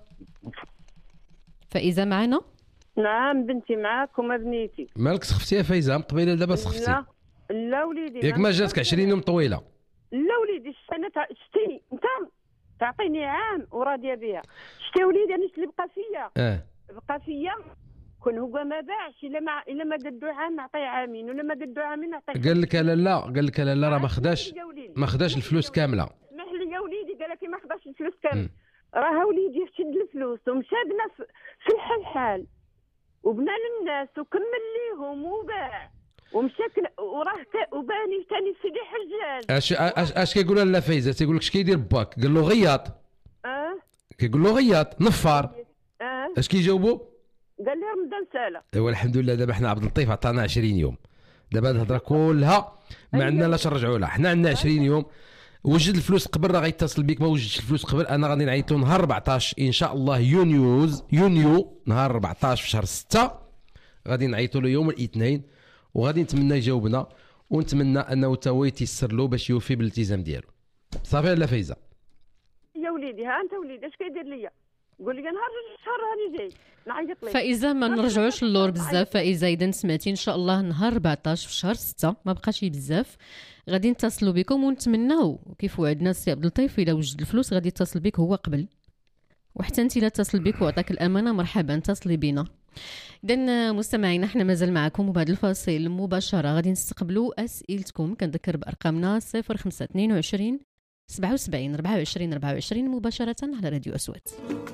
S2: فائزه معنا؟
S12: نعم بنتي معاك وما بنيتي.
S5: مالك سخفتي يا فايزه قبيله دابا سخفتي؟
S12: لا وليدي
S5: ياك ما جاتك 20 يوم طويله؟
S12: لا وليدي السنه شتي انت تعطيني عام وراضيه بها. شتي وليدي انا اللي بقى فيا كون هو ما باعش الا ما قدو عام نعطيه عامين ولا ما قدو عامين نعطيه.
S5: قال لك لا راه ما خداش الفلوس كامله.
S12: اسمح لي يا وليدي قال لك ما خداش الفلوس كامله. راه وليدي شد الفلوس ومشى في الحال وبنى للناس وكمل ليهم وباع ومشاكل وراه وباني ثاني سيدي حجاج.
S5: اش كيقول لها فايزه؟ تيقول لك اش كيدير باك؟ قال له غياط. كيقول له غياط نفار. اش كيجاوبوا؟
S12: قال لي رمضان ساله.
S5: ايوا الحمد لله دابا حنا عبد اللطيف عطانا 20 يوم. دابا الهضره كلها ما عندنا لاش نرجعوا لها. حنا عندنا 20 يوم. وجد الفلوس قبل راه غيتصل بك. ما وجدش الفلوس قبل انا غادي نعيط له نهار 14 ان شاء الله يونيو نهار 14 في شهر 6 غادي نعيطوا له يوم الاثنين وغادي نتمنى يجاوبنا ونتمنى انه تا هو يتيسر له باش يوفي بالالتزام ديالو. صافي لا فايزه
S12: يا وليدي ها انت وليدي اش كيدير ليا؟ قول لي نهار الشهر راني جاي نعيط لك.
S2: فايزه ما نرجعوش للور بزاف. فايزه اذا سمعتي ان شاء الله نهار 14 في شهر 6 ما بقاش بزاف غادي نتصلوا بكم ونتمناو كيف وعدنا السي عبد اللطيف الا وجد الفلوس غادي يتصل بك هو قبل وحتى انت لا اتصل بك وعطاك الامانه مرحبا اتصلي بينا. اذا مستمعينا احنا مازال معكم وبعد الفاصل مباشره غادي نستقبلوا اسئلتكم. كنذكر بارقامنا 0522 77 24 24 مباشره على راديو أصوات.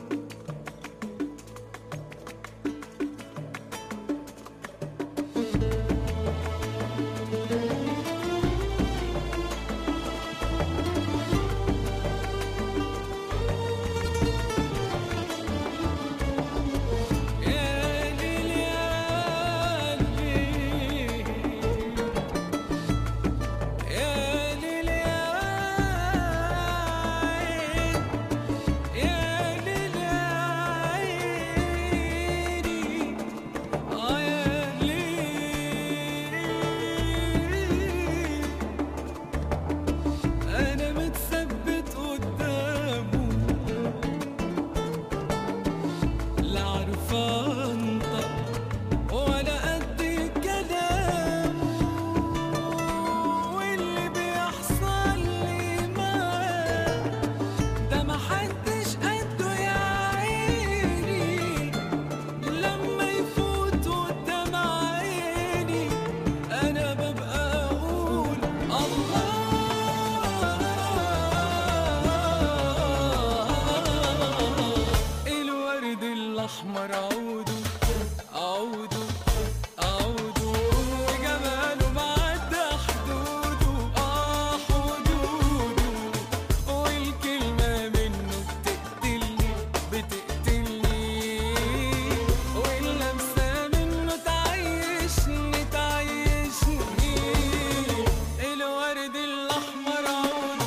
S6: الأحمر عودوا جماله معدى حدوده حدوده والكلمة منه بتقتلني واللمسة منه تعيشني الورد الأحمر عودوا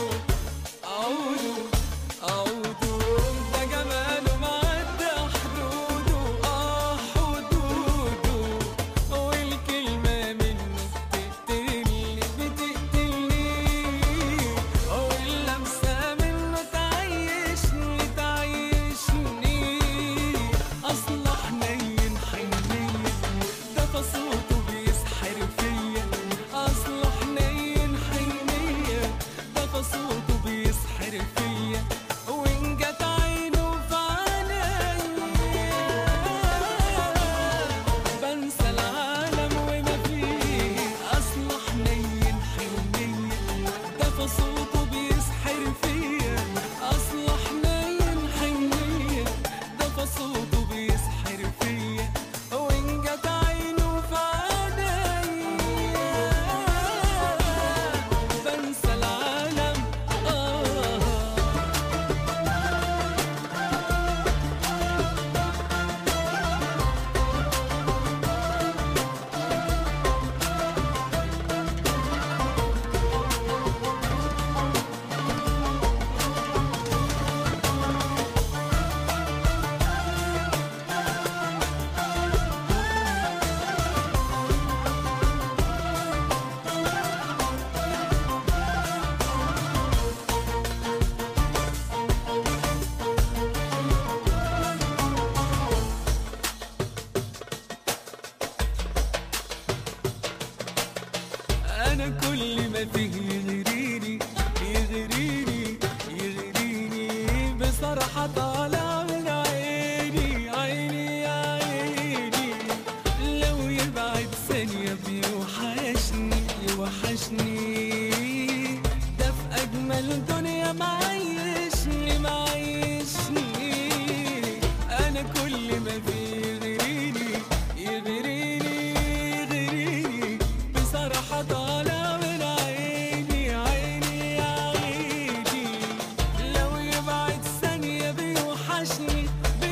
S6: انا كل ما فيه يغريني يغريني يغريني بصراحة طالع من عيني عيني يا عيني لو يبعد ثانية بيوحشني يوحشني ده في أجمل دنيا معيشني معيشني أنا كل ما بيغريني يغريني يغريني بصراحة طالع من عيني عيني يا عيني لو يبعد ثانية بيوحشني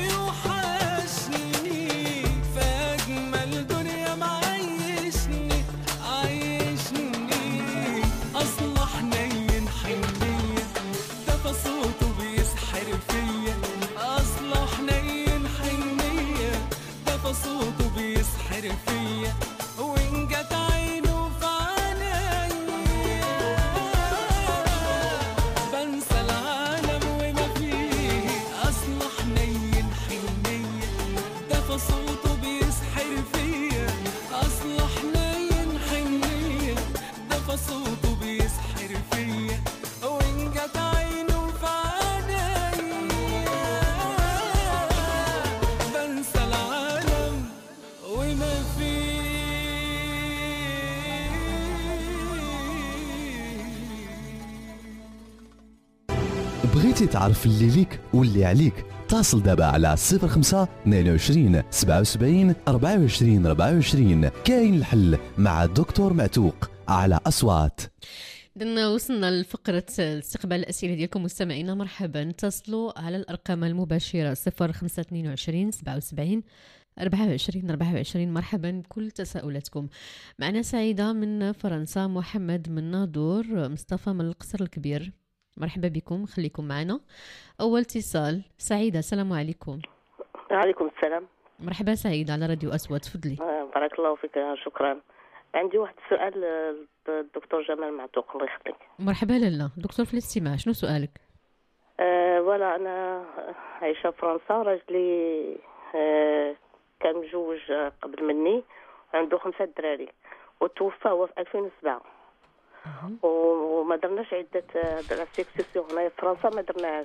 S6: بيوحشني في أجمل دنيا معيشني عايشني أصله حنين حنية ده صوته بيسحر فيا أصله حنين حنية ده صوته بيسحر فيا وإن جت عينه في عينيا بنسى العالم وما فيه أصله حنين حنية ده صوته بيسحر فيا أصله حنين حنية ده صوته بيسحر فيا وإن جت عينه في عينيا بنسى العالم وما فيه
S1: بغيتي تعرف اللي ليك واللي عليك؟ اتصل دابا على 05 22 77 24 24. كاين الحل مع الدكتور معتوق على أصوات.
S2: إذن وصلنا لفقرة استقبال الأسئلة ديالكم مستمعينا. مرحبا، اتصلوا على الأرقام المباشرة 0522 77 24 24. مرحبا بكل تساؤلاتكم. معنا سعيدة من فرنسا، محمد من ناظور، مصطفى من القصر الكبير. مرحبا بكم، خليكم معنا. أول اتصال، سعيدة، السلام عليكم.
S7: وعليكم السلام.
S2: مرحبا سعيدة على راديو أسود، تفضلي.
S7: بارك الله فيك، شكرا. عندي واحد السؤال للدكتور جمال معتوق، الله يخليك.
S2: مرحبا لاله، دكتور في الاستماع، شنو سؤالك؟
S7: ولا أنا عايشة في فرنسا، راجلي كان مجوج قبل مني، عنده 5 دراري وتوفى هو في 2007. وما درناش عدة لا سيكسيسيون هنايا في فرنسا، ما درناهاش.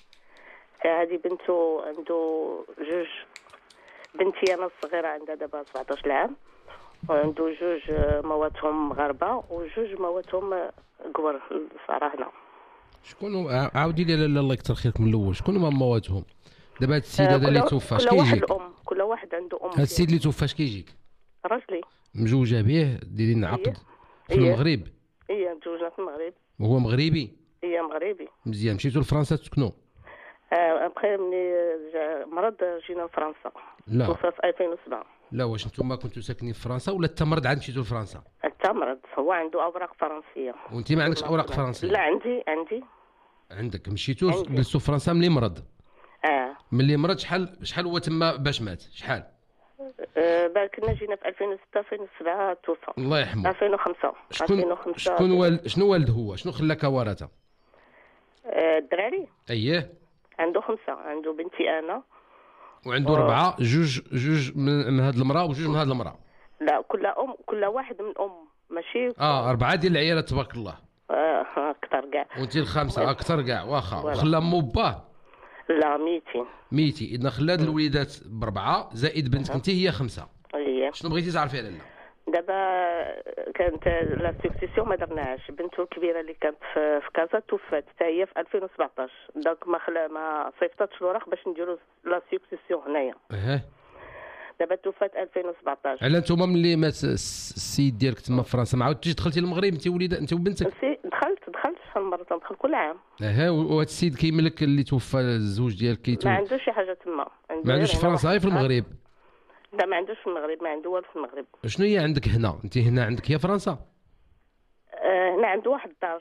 S7: هذه بنته عنده 2 بنتي أنا الصغيرة عندها دابا 17 عام، وعنده 2 مواتهم مغاربة و2 مواتهم قور الفراعنة.
S5: شكون عاودي لي الله يكثر خيرك من الاول، شكون هما مواتهم؟ دابا هاد السيد هذا اللي توفى اش كيجيك؟
S7: كل واحد عنده ام.
S5: هاد السيد اللي توفى اش كيجيك؟
S7: راجلي
S5: مجوجه به، ديرين عقد في المغرب؟
S7: مجوجه في المغرب.
S5: وهو مغربي؟
S7: مغربي.
S5: مزيان، مشيتوا لفرنسا تسكنوا؟
S7: ابخي ملي مرض جينا لفرنسا.
S5: لا
S7: توفى في 2007.
S5: لا، واش نتوما كنتوا ساكنين في فرنسا ولا التمرض عاد مشيتوا لفرنسا؟
S7: التمرض هو عنده اوراق فرنسيه.
S5: وانت ما عندكش اوراق فرنسيه؟
S7: لا عندي.
S5: عندك، مشيتوا جلسوا في فرنسا ملي مرض؟ ملي مرض شحال هو تما باش مات؟ شحال؟
S7: كنا جينا في 2006 2007 توفى.
S5: الله يرحمه.
S7: 2005.
S5: شنو والد هو؟ شنو خلاك ورثه؟
S7: الدراري؟
S5: اييه.
S7: عنده 5، عنده بنتي انا
S5: وعنده 4، جوج من هاد المراه وجوج من هاد المراه.
S7: لا، كل واحد من ماشي
S5: 4 ديال العيالات تبارك الله.
S7: اكثر كاع.
S5: وانت ال5 اكثر كاع، واخا. وخلى مو باه؟
S7: لا، ميتين.
S5: اذا خلى هاد الوليدات ب4 زائد بنتك انت هي 5.
S7: اييه.
S5: شنو بغيتي تعرفي على لا؟
S7: دابا كانت لا سكسيسيون ما درناهاش. بنته الكبيره اللي كانت في كازا توفات حتى هي في 2017، دونك ما صيفطاتش الوراق باش نديروا لا سكسيسيون هنايا. دابا توفات 2017.
S5: على نتوما ملي مات السيد ديالك تما في فرنسا ما عاودتيش دخلتي للمغرب انت وبنتك؟
S7: دخلت شحال من مره، تندخل كل عام.
S5: وهذا السيد كيملك اللي توفى الزوج ديالك
S7: ما عندوش شي حاجه تما،
S5: ما عندوش في فرنسا، غير في المغرب.
S7: لا، ما عندوش في المغرب، ما عنده والو في المغرب.
S5: شنو هي عندك هنا؟ انت هنا عندك هي فرنسا؟
S7: هنا عنده واحد الدار.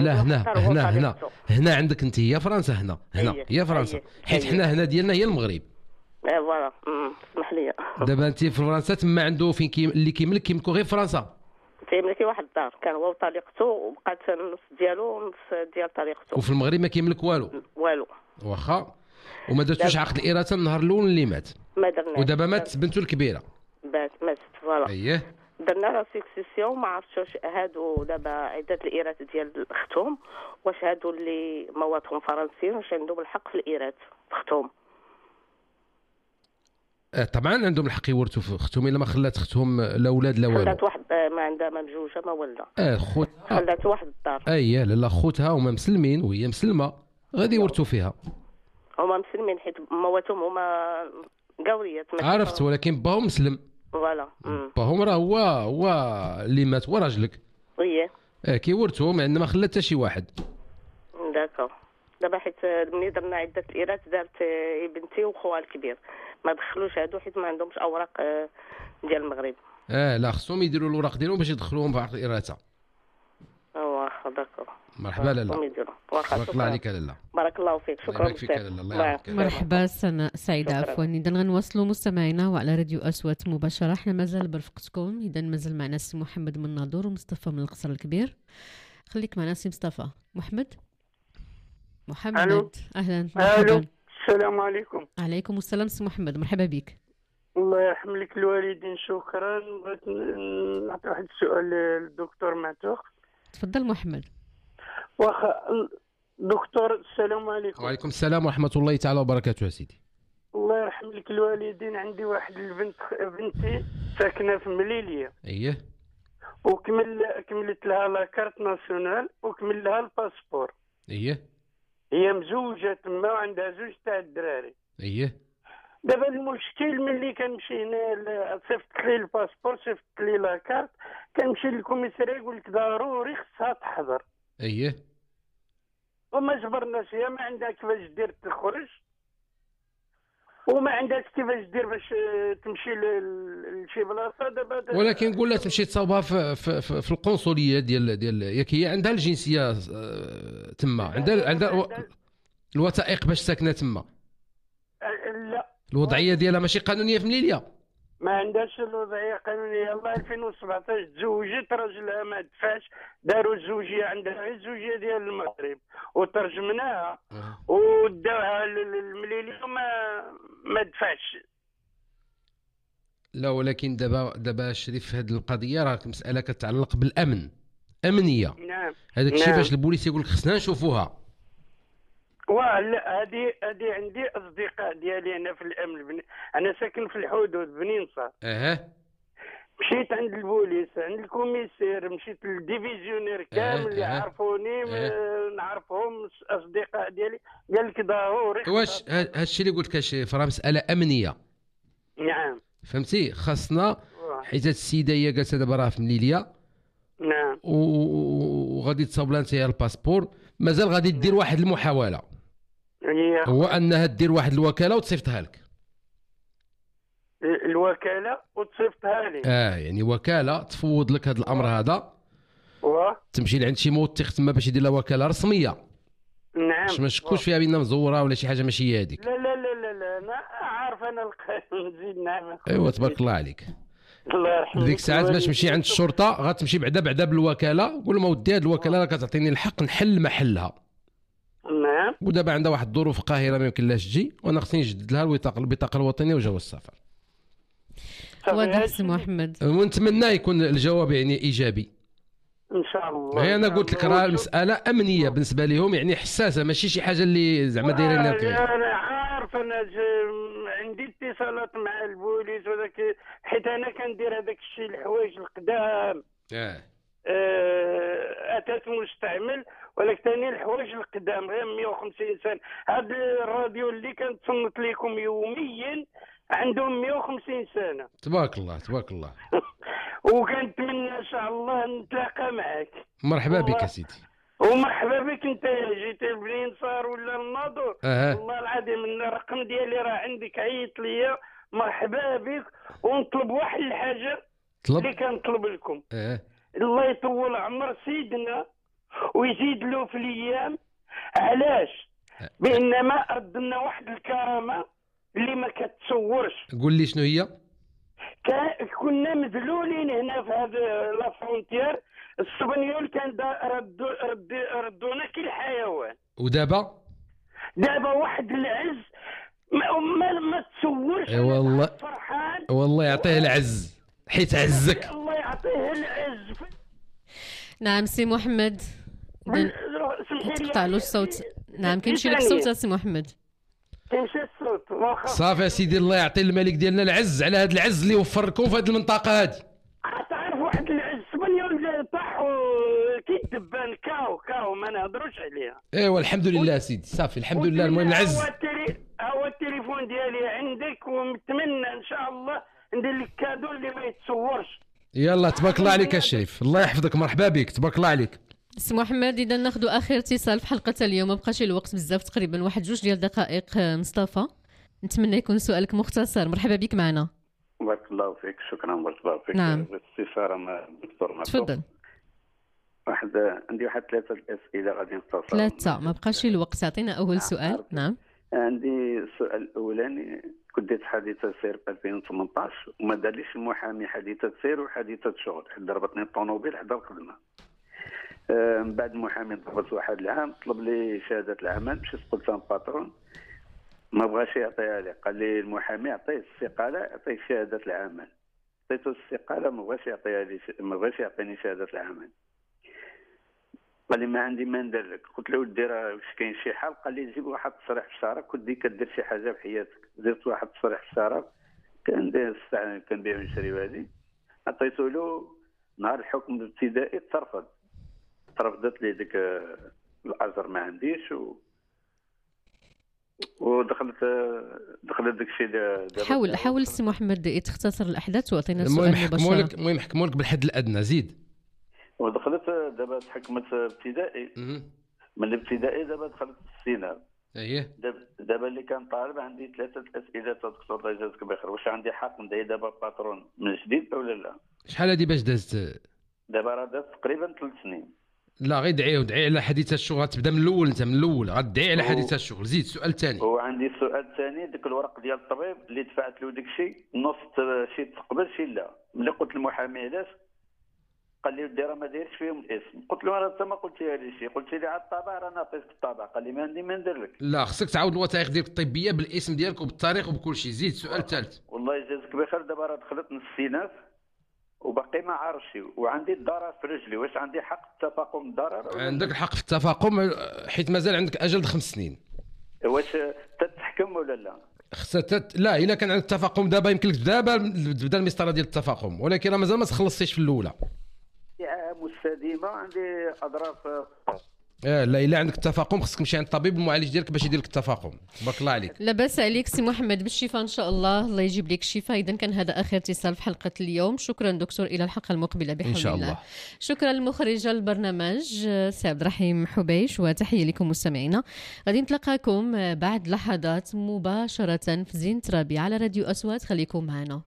S5: لا، هنا عندك انت هي فرنسا. هنا هي فرنسا، حيت حنا هنا ديالنا هي المغرب.
S7: فوالا، اسمح لي.
S5: دابا انت في فرنسا تما عنده فين اللي كيملك كيملكو غير فرنسا.
S7: تيملكي واحد الدار، كان هو وطليقته، وبقات النص ديالو ونص ديال طليقته.
S5: وفي المغرب ما كيملك والو. واخا. وما درتوش عقد الإرثة النهار الاول اللي مات؟
S7: ما درناش.
S5: ودابا مات بنته الكبيره.
S7: ماتت فوالا.
S5: اييه.
S7: درنا لا سكسيسيون. ما عرفتش واش هادو دابا عدة الإيرات ديال اختهم، واش هادو اللي مواتهم فرنسيين واش عندهم الحق في الإيرات في اختهم؟
S5: طبعا عندهم الحق يورثوا في اختهم الا ما خلات اختهم لا اولاد لا والو.
S7: خلات واحد ما عندها ما مجوجه ما والده.
S5: خوتها
S7: خلات واحد الدار.
S5: لا خوتها هما مسلمين وهي مسلمه غادي يورثوا فيها.
S7: هما مسلمين حيت مواتهم هما قاوريات.
S5: عرفت، ولكن باهم مسلم.
S7: فوالا.
S5: باهم راه هو اللي مات هو راجلك.
S7: اييه.
S5: كيورثوا مع ان ما خلات حتى شي واحد.
S7: داكا. دابا حيت ملي درنا عده الإيرات دارت بنتي وخوها الكبير، ما دخلوش هادو حيت ما عندهمش اوراق ديال المغرب.
S5: لا خصهم يديروا الاوراق ديالهم باش يدخلوهم في عقد الإيرثة.
S7: واخا داكا.
S5: مرحبا لالا. بارك الله عليك لالا.
S7: بارك الله فيك. شكرا بزاف.
S2: مرحبا سناء سعيده. عفوا اذا غنواصلوا مستمعينا وعلى راديو اصوات مباشره. احنا مازال برفقتكم. اذا مازال معنا سي محمد من الناظور ومصطفى من القصر الكبير. خليك معنا سي مصطفى. محمد
S9: ألو.
S2: اهلا مرحبا.
S9: السلام عليكم.
S2: عليكم السلام سي محمد، مرحبا بك.
S9: الله يرحم لك الوالدين. شكرا. بغيت نعطي واحد السؤال للدكتور معتوق.
S2: تفضل محمد.
S9: واخا دكتور السلام عليكم.
S5: وعليكم السلام ورحمه الله تعالى وبركاته يا سيدي.
S9: الله يرحم لك الوالدين. عندي واحد بنتي ساكنه في مليليه.
S5: اييه.
S9: كملت لها لاكارت ناسيونال وكمل لها الباسبور.
S5: اييه.
S9: هي مزوجه تما وعندها زوج تاع الدراري.
S5: اييه.
S9: دابا المشكل ملي كنمشي هنا صيفط لي الباسبور صيفط لي لاكارت كنمشي للكوميساريه يقول لك ضروري خصها تحضر.
S5: اييه.
S9: وما جبرناش. هي ما عندها كيفاش دير تخرج وما عندهاش كيفاش دير باش تمشي لشي بلاصه. دابا
S5: ولكن نقول لها تمشي تصاوبها في القنصليه ديال ياك هي عندها الجنسيه تما، عندها الوثائق باش ساكنه تما.
S9: لا
S5: الوضعيه ديالها ماشي قانونيه في مليليه.
S9: ما عندهاش الوضعيه قانونيه. الله 2017 تزوجت راجلها ما دفعش. داروا الزوجيه عندها غير الزوجيه ديال المغرب وترجمناها وداوها للمليليه ما دفعش.
S5: لا ولكن دابا شريف هذه القضيه راه مساله كتعلق بالامن، امنيه.
S9: نعم.
S5: هذاك الشيء باش البوليس يقول لك خصنا نشوفوها.
S9: لا هذه عندي اصدقاء ديالي انا في الامن. انا ساكن في الحدود بني نصر. مشيت عند البوليس عند الكوميسير مشيت للديفيزيونير كامل يعرفوني. نعرفهم اصدقاء ديالي. قال لك ضروري.
S5: واش هذا الشيء اللي قلت لك شريف راه مساله امنيه.
S9: نعم.
S5: فهمتي خاصنا حيت السيده هي جالسه دابا راه في مليليه.
S9: نعم.
S5: وغادي تصاوب لها نتايا الباسبور. مازال غادي دير واحد المحاوله هو انها دير واحد الوكاله وتصيفطها لك.
S9: الوكاله وتصيفطها لي.
S5: يعني وكاله تفوض لك هذا الامر هذا. تمشي لعند شي موثق تما باش يدير لها وكاله رسميه.
S9: نعم.
S5: باش ما نشكوش فيها بينا مزوره ولا شي حاجه ماشي هي هذيك.
S9: لا لا لا لا لا انا عارف انا القانون. نزيد نعم.
S5: ايوا تبارك الله عليك.
S9: الله يرحمك.
S5: ديك الساعات باش تمشي عند الشرطه غتمشي بعدا بالوكاله. قول لهم اودي هذه الوكاله راه كتعطيني الحق نحل محلها.
S9: نعم.
S5: ودابا عندها واحد الظروف قاهره ما يمكنلاش تجي وانا خصني نجدد لها البطاقه الوطنيه وجواز السفر.
S2: واضح سي محمد.
S5: ونتمنى يكون الجواب يعني ايجابي
S9: ان شاء الله.
S5: هي انا قلت لك راه المساله امنيه بالنسبه لهم يعني حساسه ماشي شي حاجه اللي زعما دايرين لها.
S9: انا عارف. انا عندي اتصالات مع البوليس وذاك حيت انا كندير هذاك الشيء الحوايج القدام. اتات مستعمل ولكن ثاني الحوايج القدام غير 150 سنه. هذا الراديو اللي كنتصنت لكم يوميا عندهم 150 سنه.
S5: تبارك الله تبارك الله.
S9: وكنتمنى ان شاء الله نتلاقى معك.
S5: مرحبا بك يا سيدي.
S9: ومرحبا بك انت جيت لبني نصار ولا الناظور. والله العظيم الرقم ديالي راه عندك عيط ليا. مرحبا بك. ونطلب واحد الحاجه اللي كنطلب لكم. الله يطول عمر سيدنا ويزيد له في الايام. علاش؟ بانما ردنا واحد الكرامه اللي ما كتصورش.
S5: قول لي شنو هي؟
S9: كنا مذلولين هنا في هذا لا فرونتيير. السبنيول كان ردونا كي الحيوان.
S5: ودابا
S9: واحد العز ما تصورش.
S5: والله
S9: فرحان.
S5: والله يعطيه العز حيت عزك.
S9: الله يعطيه
S2: نعم سي محمد. تقطع له الصوت. نعم كيمشي لك الصوت سي محمد.
S9: كيمشي الصوت واخا.
S5: صافي يا سيدي الله يعطي الملك ديالنا العز على هذا العز اللي وفر لكم في هذه المنطقه هذه.
S9: تعرف واحد العز 8 يوم طاح كيدبان كاو ما نهضروش عليها.
S5: ايوا الحمد لله سيدي صافي الحمد لله. المهم العز
S9: هو التليفون ديالي عندك ومتمنى ان شاء الله ندير لك كادو اللي ما يتصورش.
S5: يلا تبارك الله عليك الشريف الله يحفظك مرحبا بك تبارك الله عليك.
S2: سي محمد اذا ناخذ اخر اتصال في حلقه اليوم. ما بقاش الوقت بزاف تقريبا واحد 2 ديال دقائق. مصطفى نتمنى يكون سؤالك مختصر. مرحبا بك معنا.
S11: بارك الله فيك شكرا بارك الله فيك.
S2: نعم
S11: باستفسار مع الدكتور معتوب.
S2: تفضل.
S11: عندي واحد 3 الاسئله غادي نختصر.
S2: 3 ما بقاش الوقت. عطينا اول سؤال. نعم
S11: عندي السؤال الاولاني كنت ديت حادثه سير في 2018 وما دارليش المحامي حادثه سير وحادثه شغل حد ضربتني الطوموبيل حدا الخدمه. من بعد المحامي ضربت واحد العام طلب لي شهاده العمل مشيت قلت له باترون ما بغاش يعطيها لي. قال لي المحامي عطيه الاستقاله يعطيك شهاده العمل. عطيته الاستقاله ما بغاش يعطيها لي ما بغاش يعطيني شهاده العمل. قال لي ما عندي ما ندير لك. قلت له ودي راه واش كاين شي حل. قال لي جيب واحد التصريح في الشارع كنت كدير شي حاجه في حياتك. درت واحد التصريح في الشارع كنبيع ونشري هذه. عطيته له نهار الحكم الابتدائي ترفضت لي ديك الاجر ما عنديش ودخلت داك الشيء.
S2: حاول سي محمد تختصر الاحداث واعطينا السؤال مباشره.
S5: المهم حكموا لك بالحد الادنى زيد.
S11: ودخلت دابا تحكمت ابتدائي من الابتدائي دابا دخلت الثانوي.
S5: اييه
S11: دابا اللي كان طالب عندي 3 اسئله دكتور الله يجازيك بخير. واش عندي حق ندعي دابا باترون من جديد ولا لا؟
S5: شحال هذه باش دازت؟
S11: دابا راه دازت تقريبا 3 سنين.
S5: لا غير دعي على حديث الشغل. غتبدا من الاول انت من الاول غتدعي على حديث الشغل. زيد السؤال الثاني.
S11: وعندي السؤال الثاني ديك الورق ديال الطبيب اللي دفعت له داك الشيء نص شي تقبل شي لا. ملي قلت للمحامي علاش قال لي ودي راه ما دايرش فيهم الاسم. قلت له انا انت ما قلتيها لي شي. قلت لي على الطابع راه نعطيك الطابع. قال لي ما عندي ما ندير لك.
S5: لا خصك تعاود الوثائق ديالك الطبيه بالاسم ديالك وبالتاريخ وبكل شيء. زيد السؤال الثالث.
S11: والله يجازيك بخير. دابا راه دخلت نص وباقي ما عارفش وعندي الضرر في رجلي. واش عندي حق التفاقم الضرر؟
S5: عندك الحق في التفاقم حيت مازال عندك اجل 5 سنين.
S11: واش تتحكم ولا لا؟
S5: لا الا كان عندك التفاقم دابا يمكن لك دابا تبدا المسطره ديال التفاقم ولكن راه مازال ما تخلصتيش في الاولى.
S11: مستديمه عندي اضرار
S5: لا الا عندك التفاقم خصك تمشي عند الطبيب المعالج ديالك باش يدير لك التفاقم. تبارك الله عليك.
S2: لاباس عليك سي محمد بالشفاء ان شاء الله. الله يجيب لك الشفاء. اذا كان هذا اخر اتصال في حلقه اليوم. شكرا دكتور الى الحلقه المقبله بحول الله. إن شاء الله. شكرا لمخرج البرنامج سي عبد الرحيم حبيش وتحيه لكم مستمعينا. غادي نتلاقاكم بعد لحظات مباشره في زين ترابي على راديو اصوات. خليكم معنا.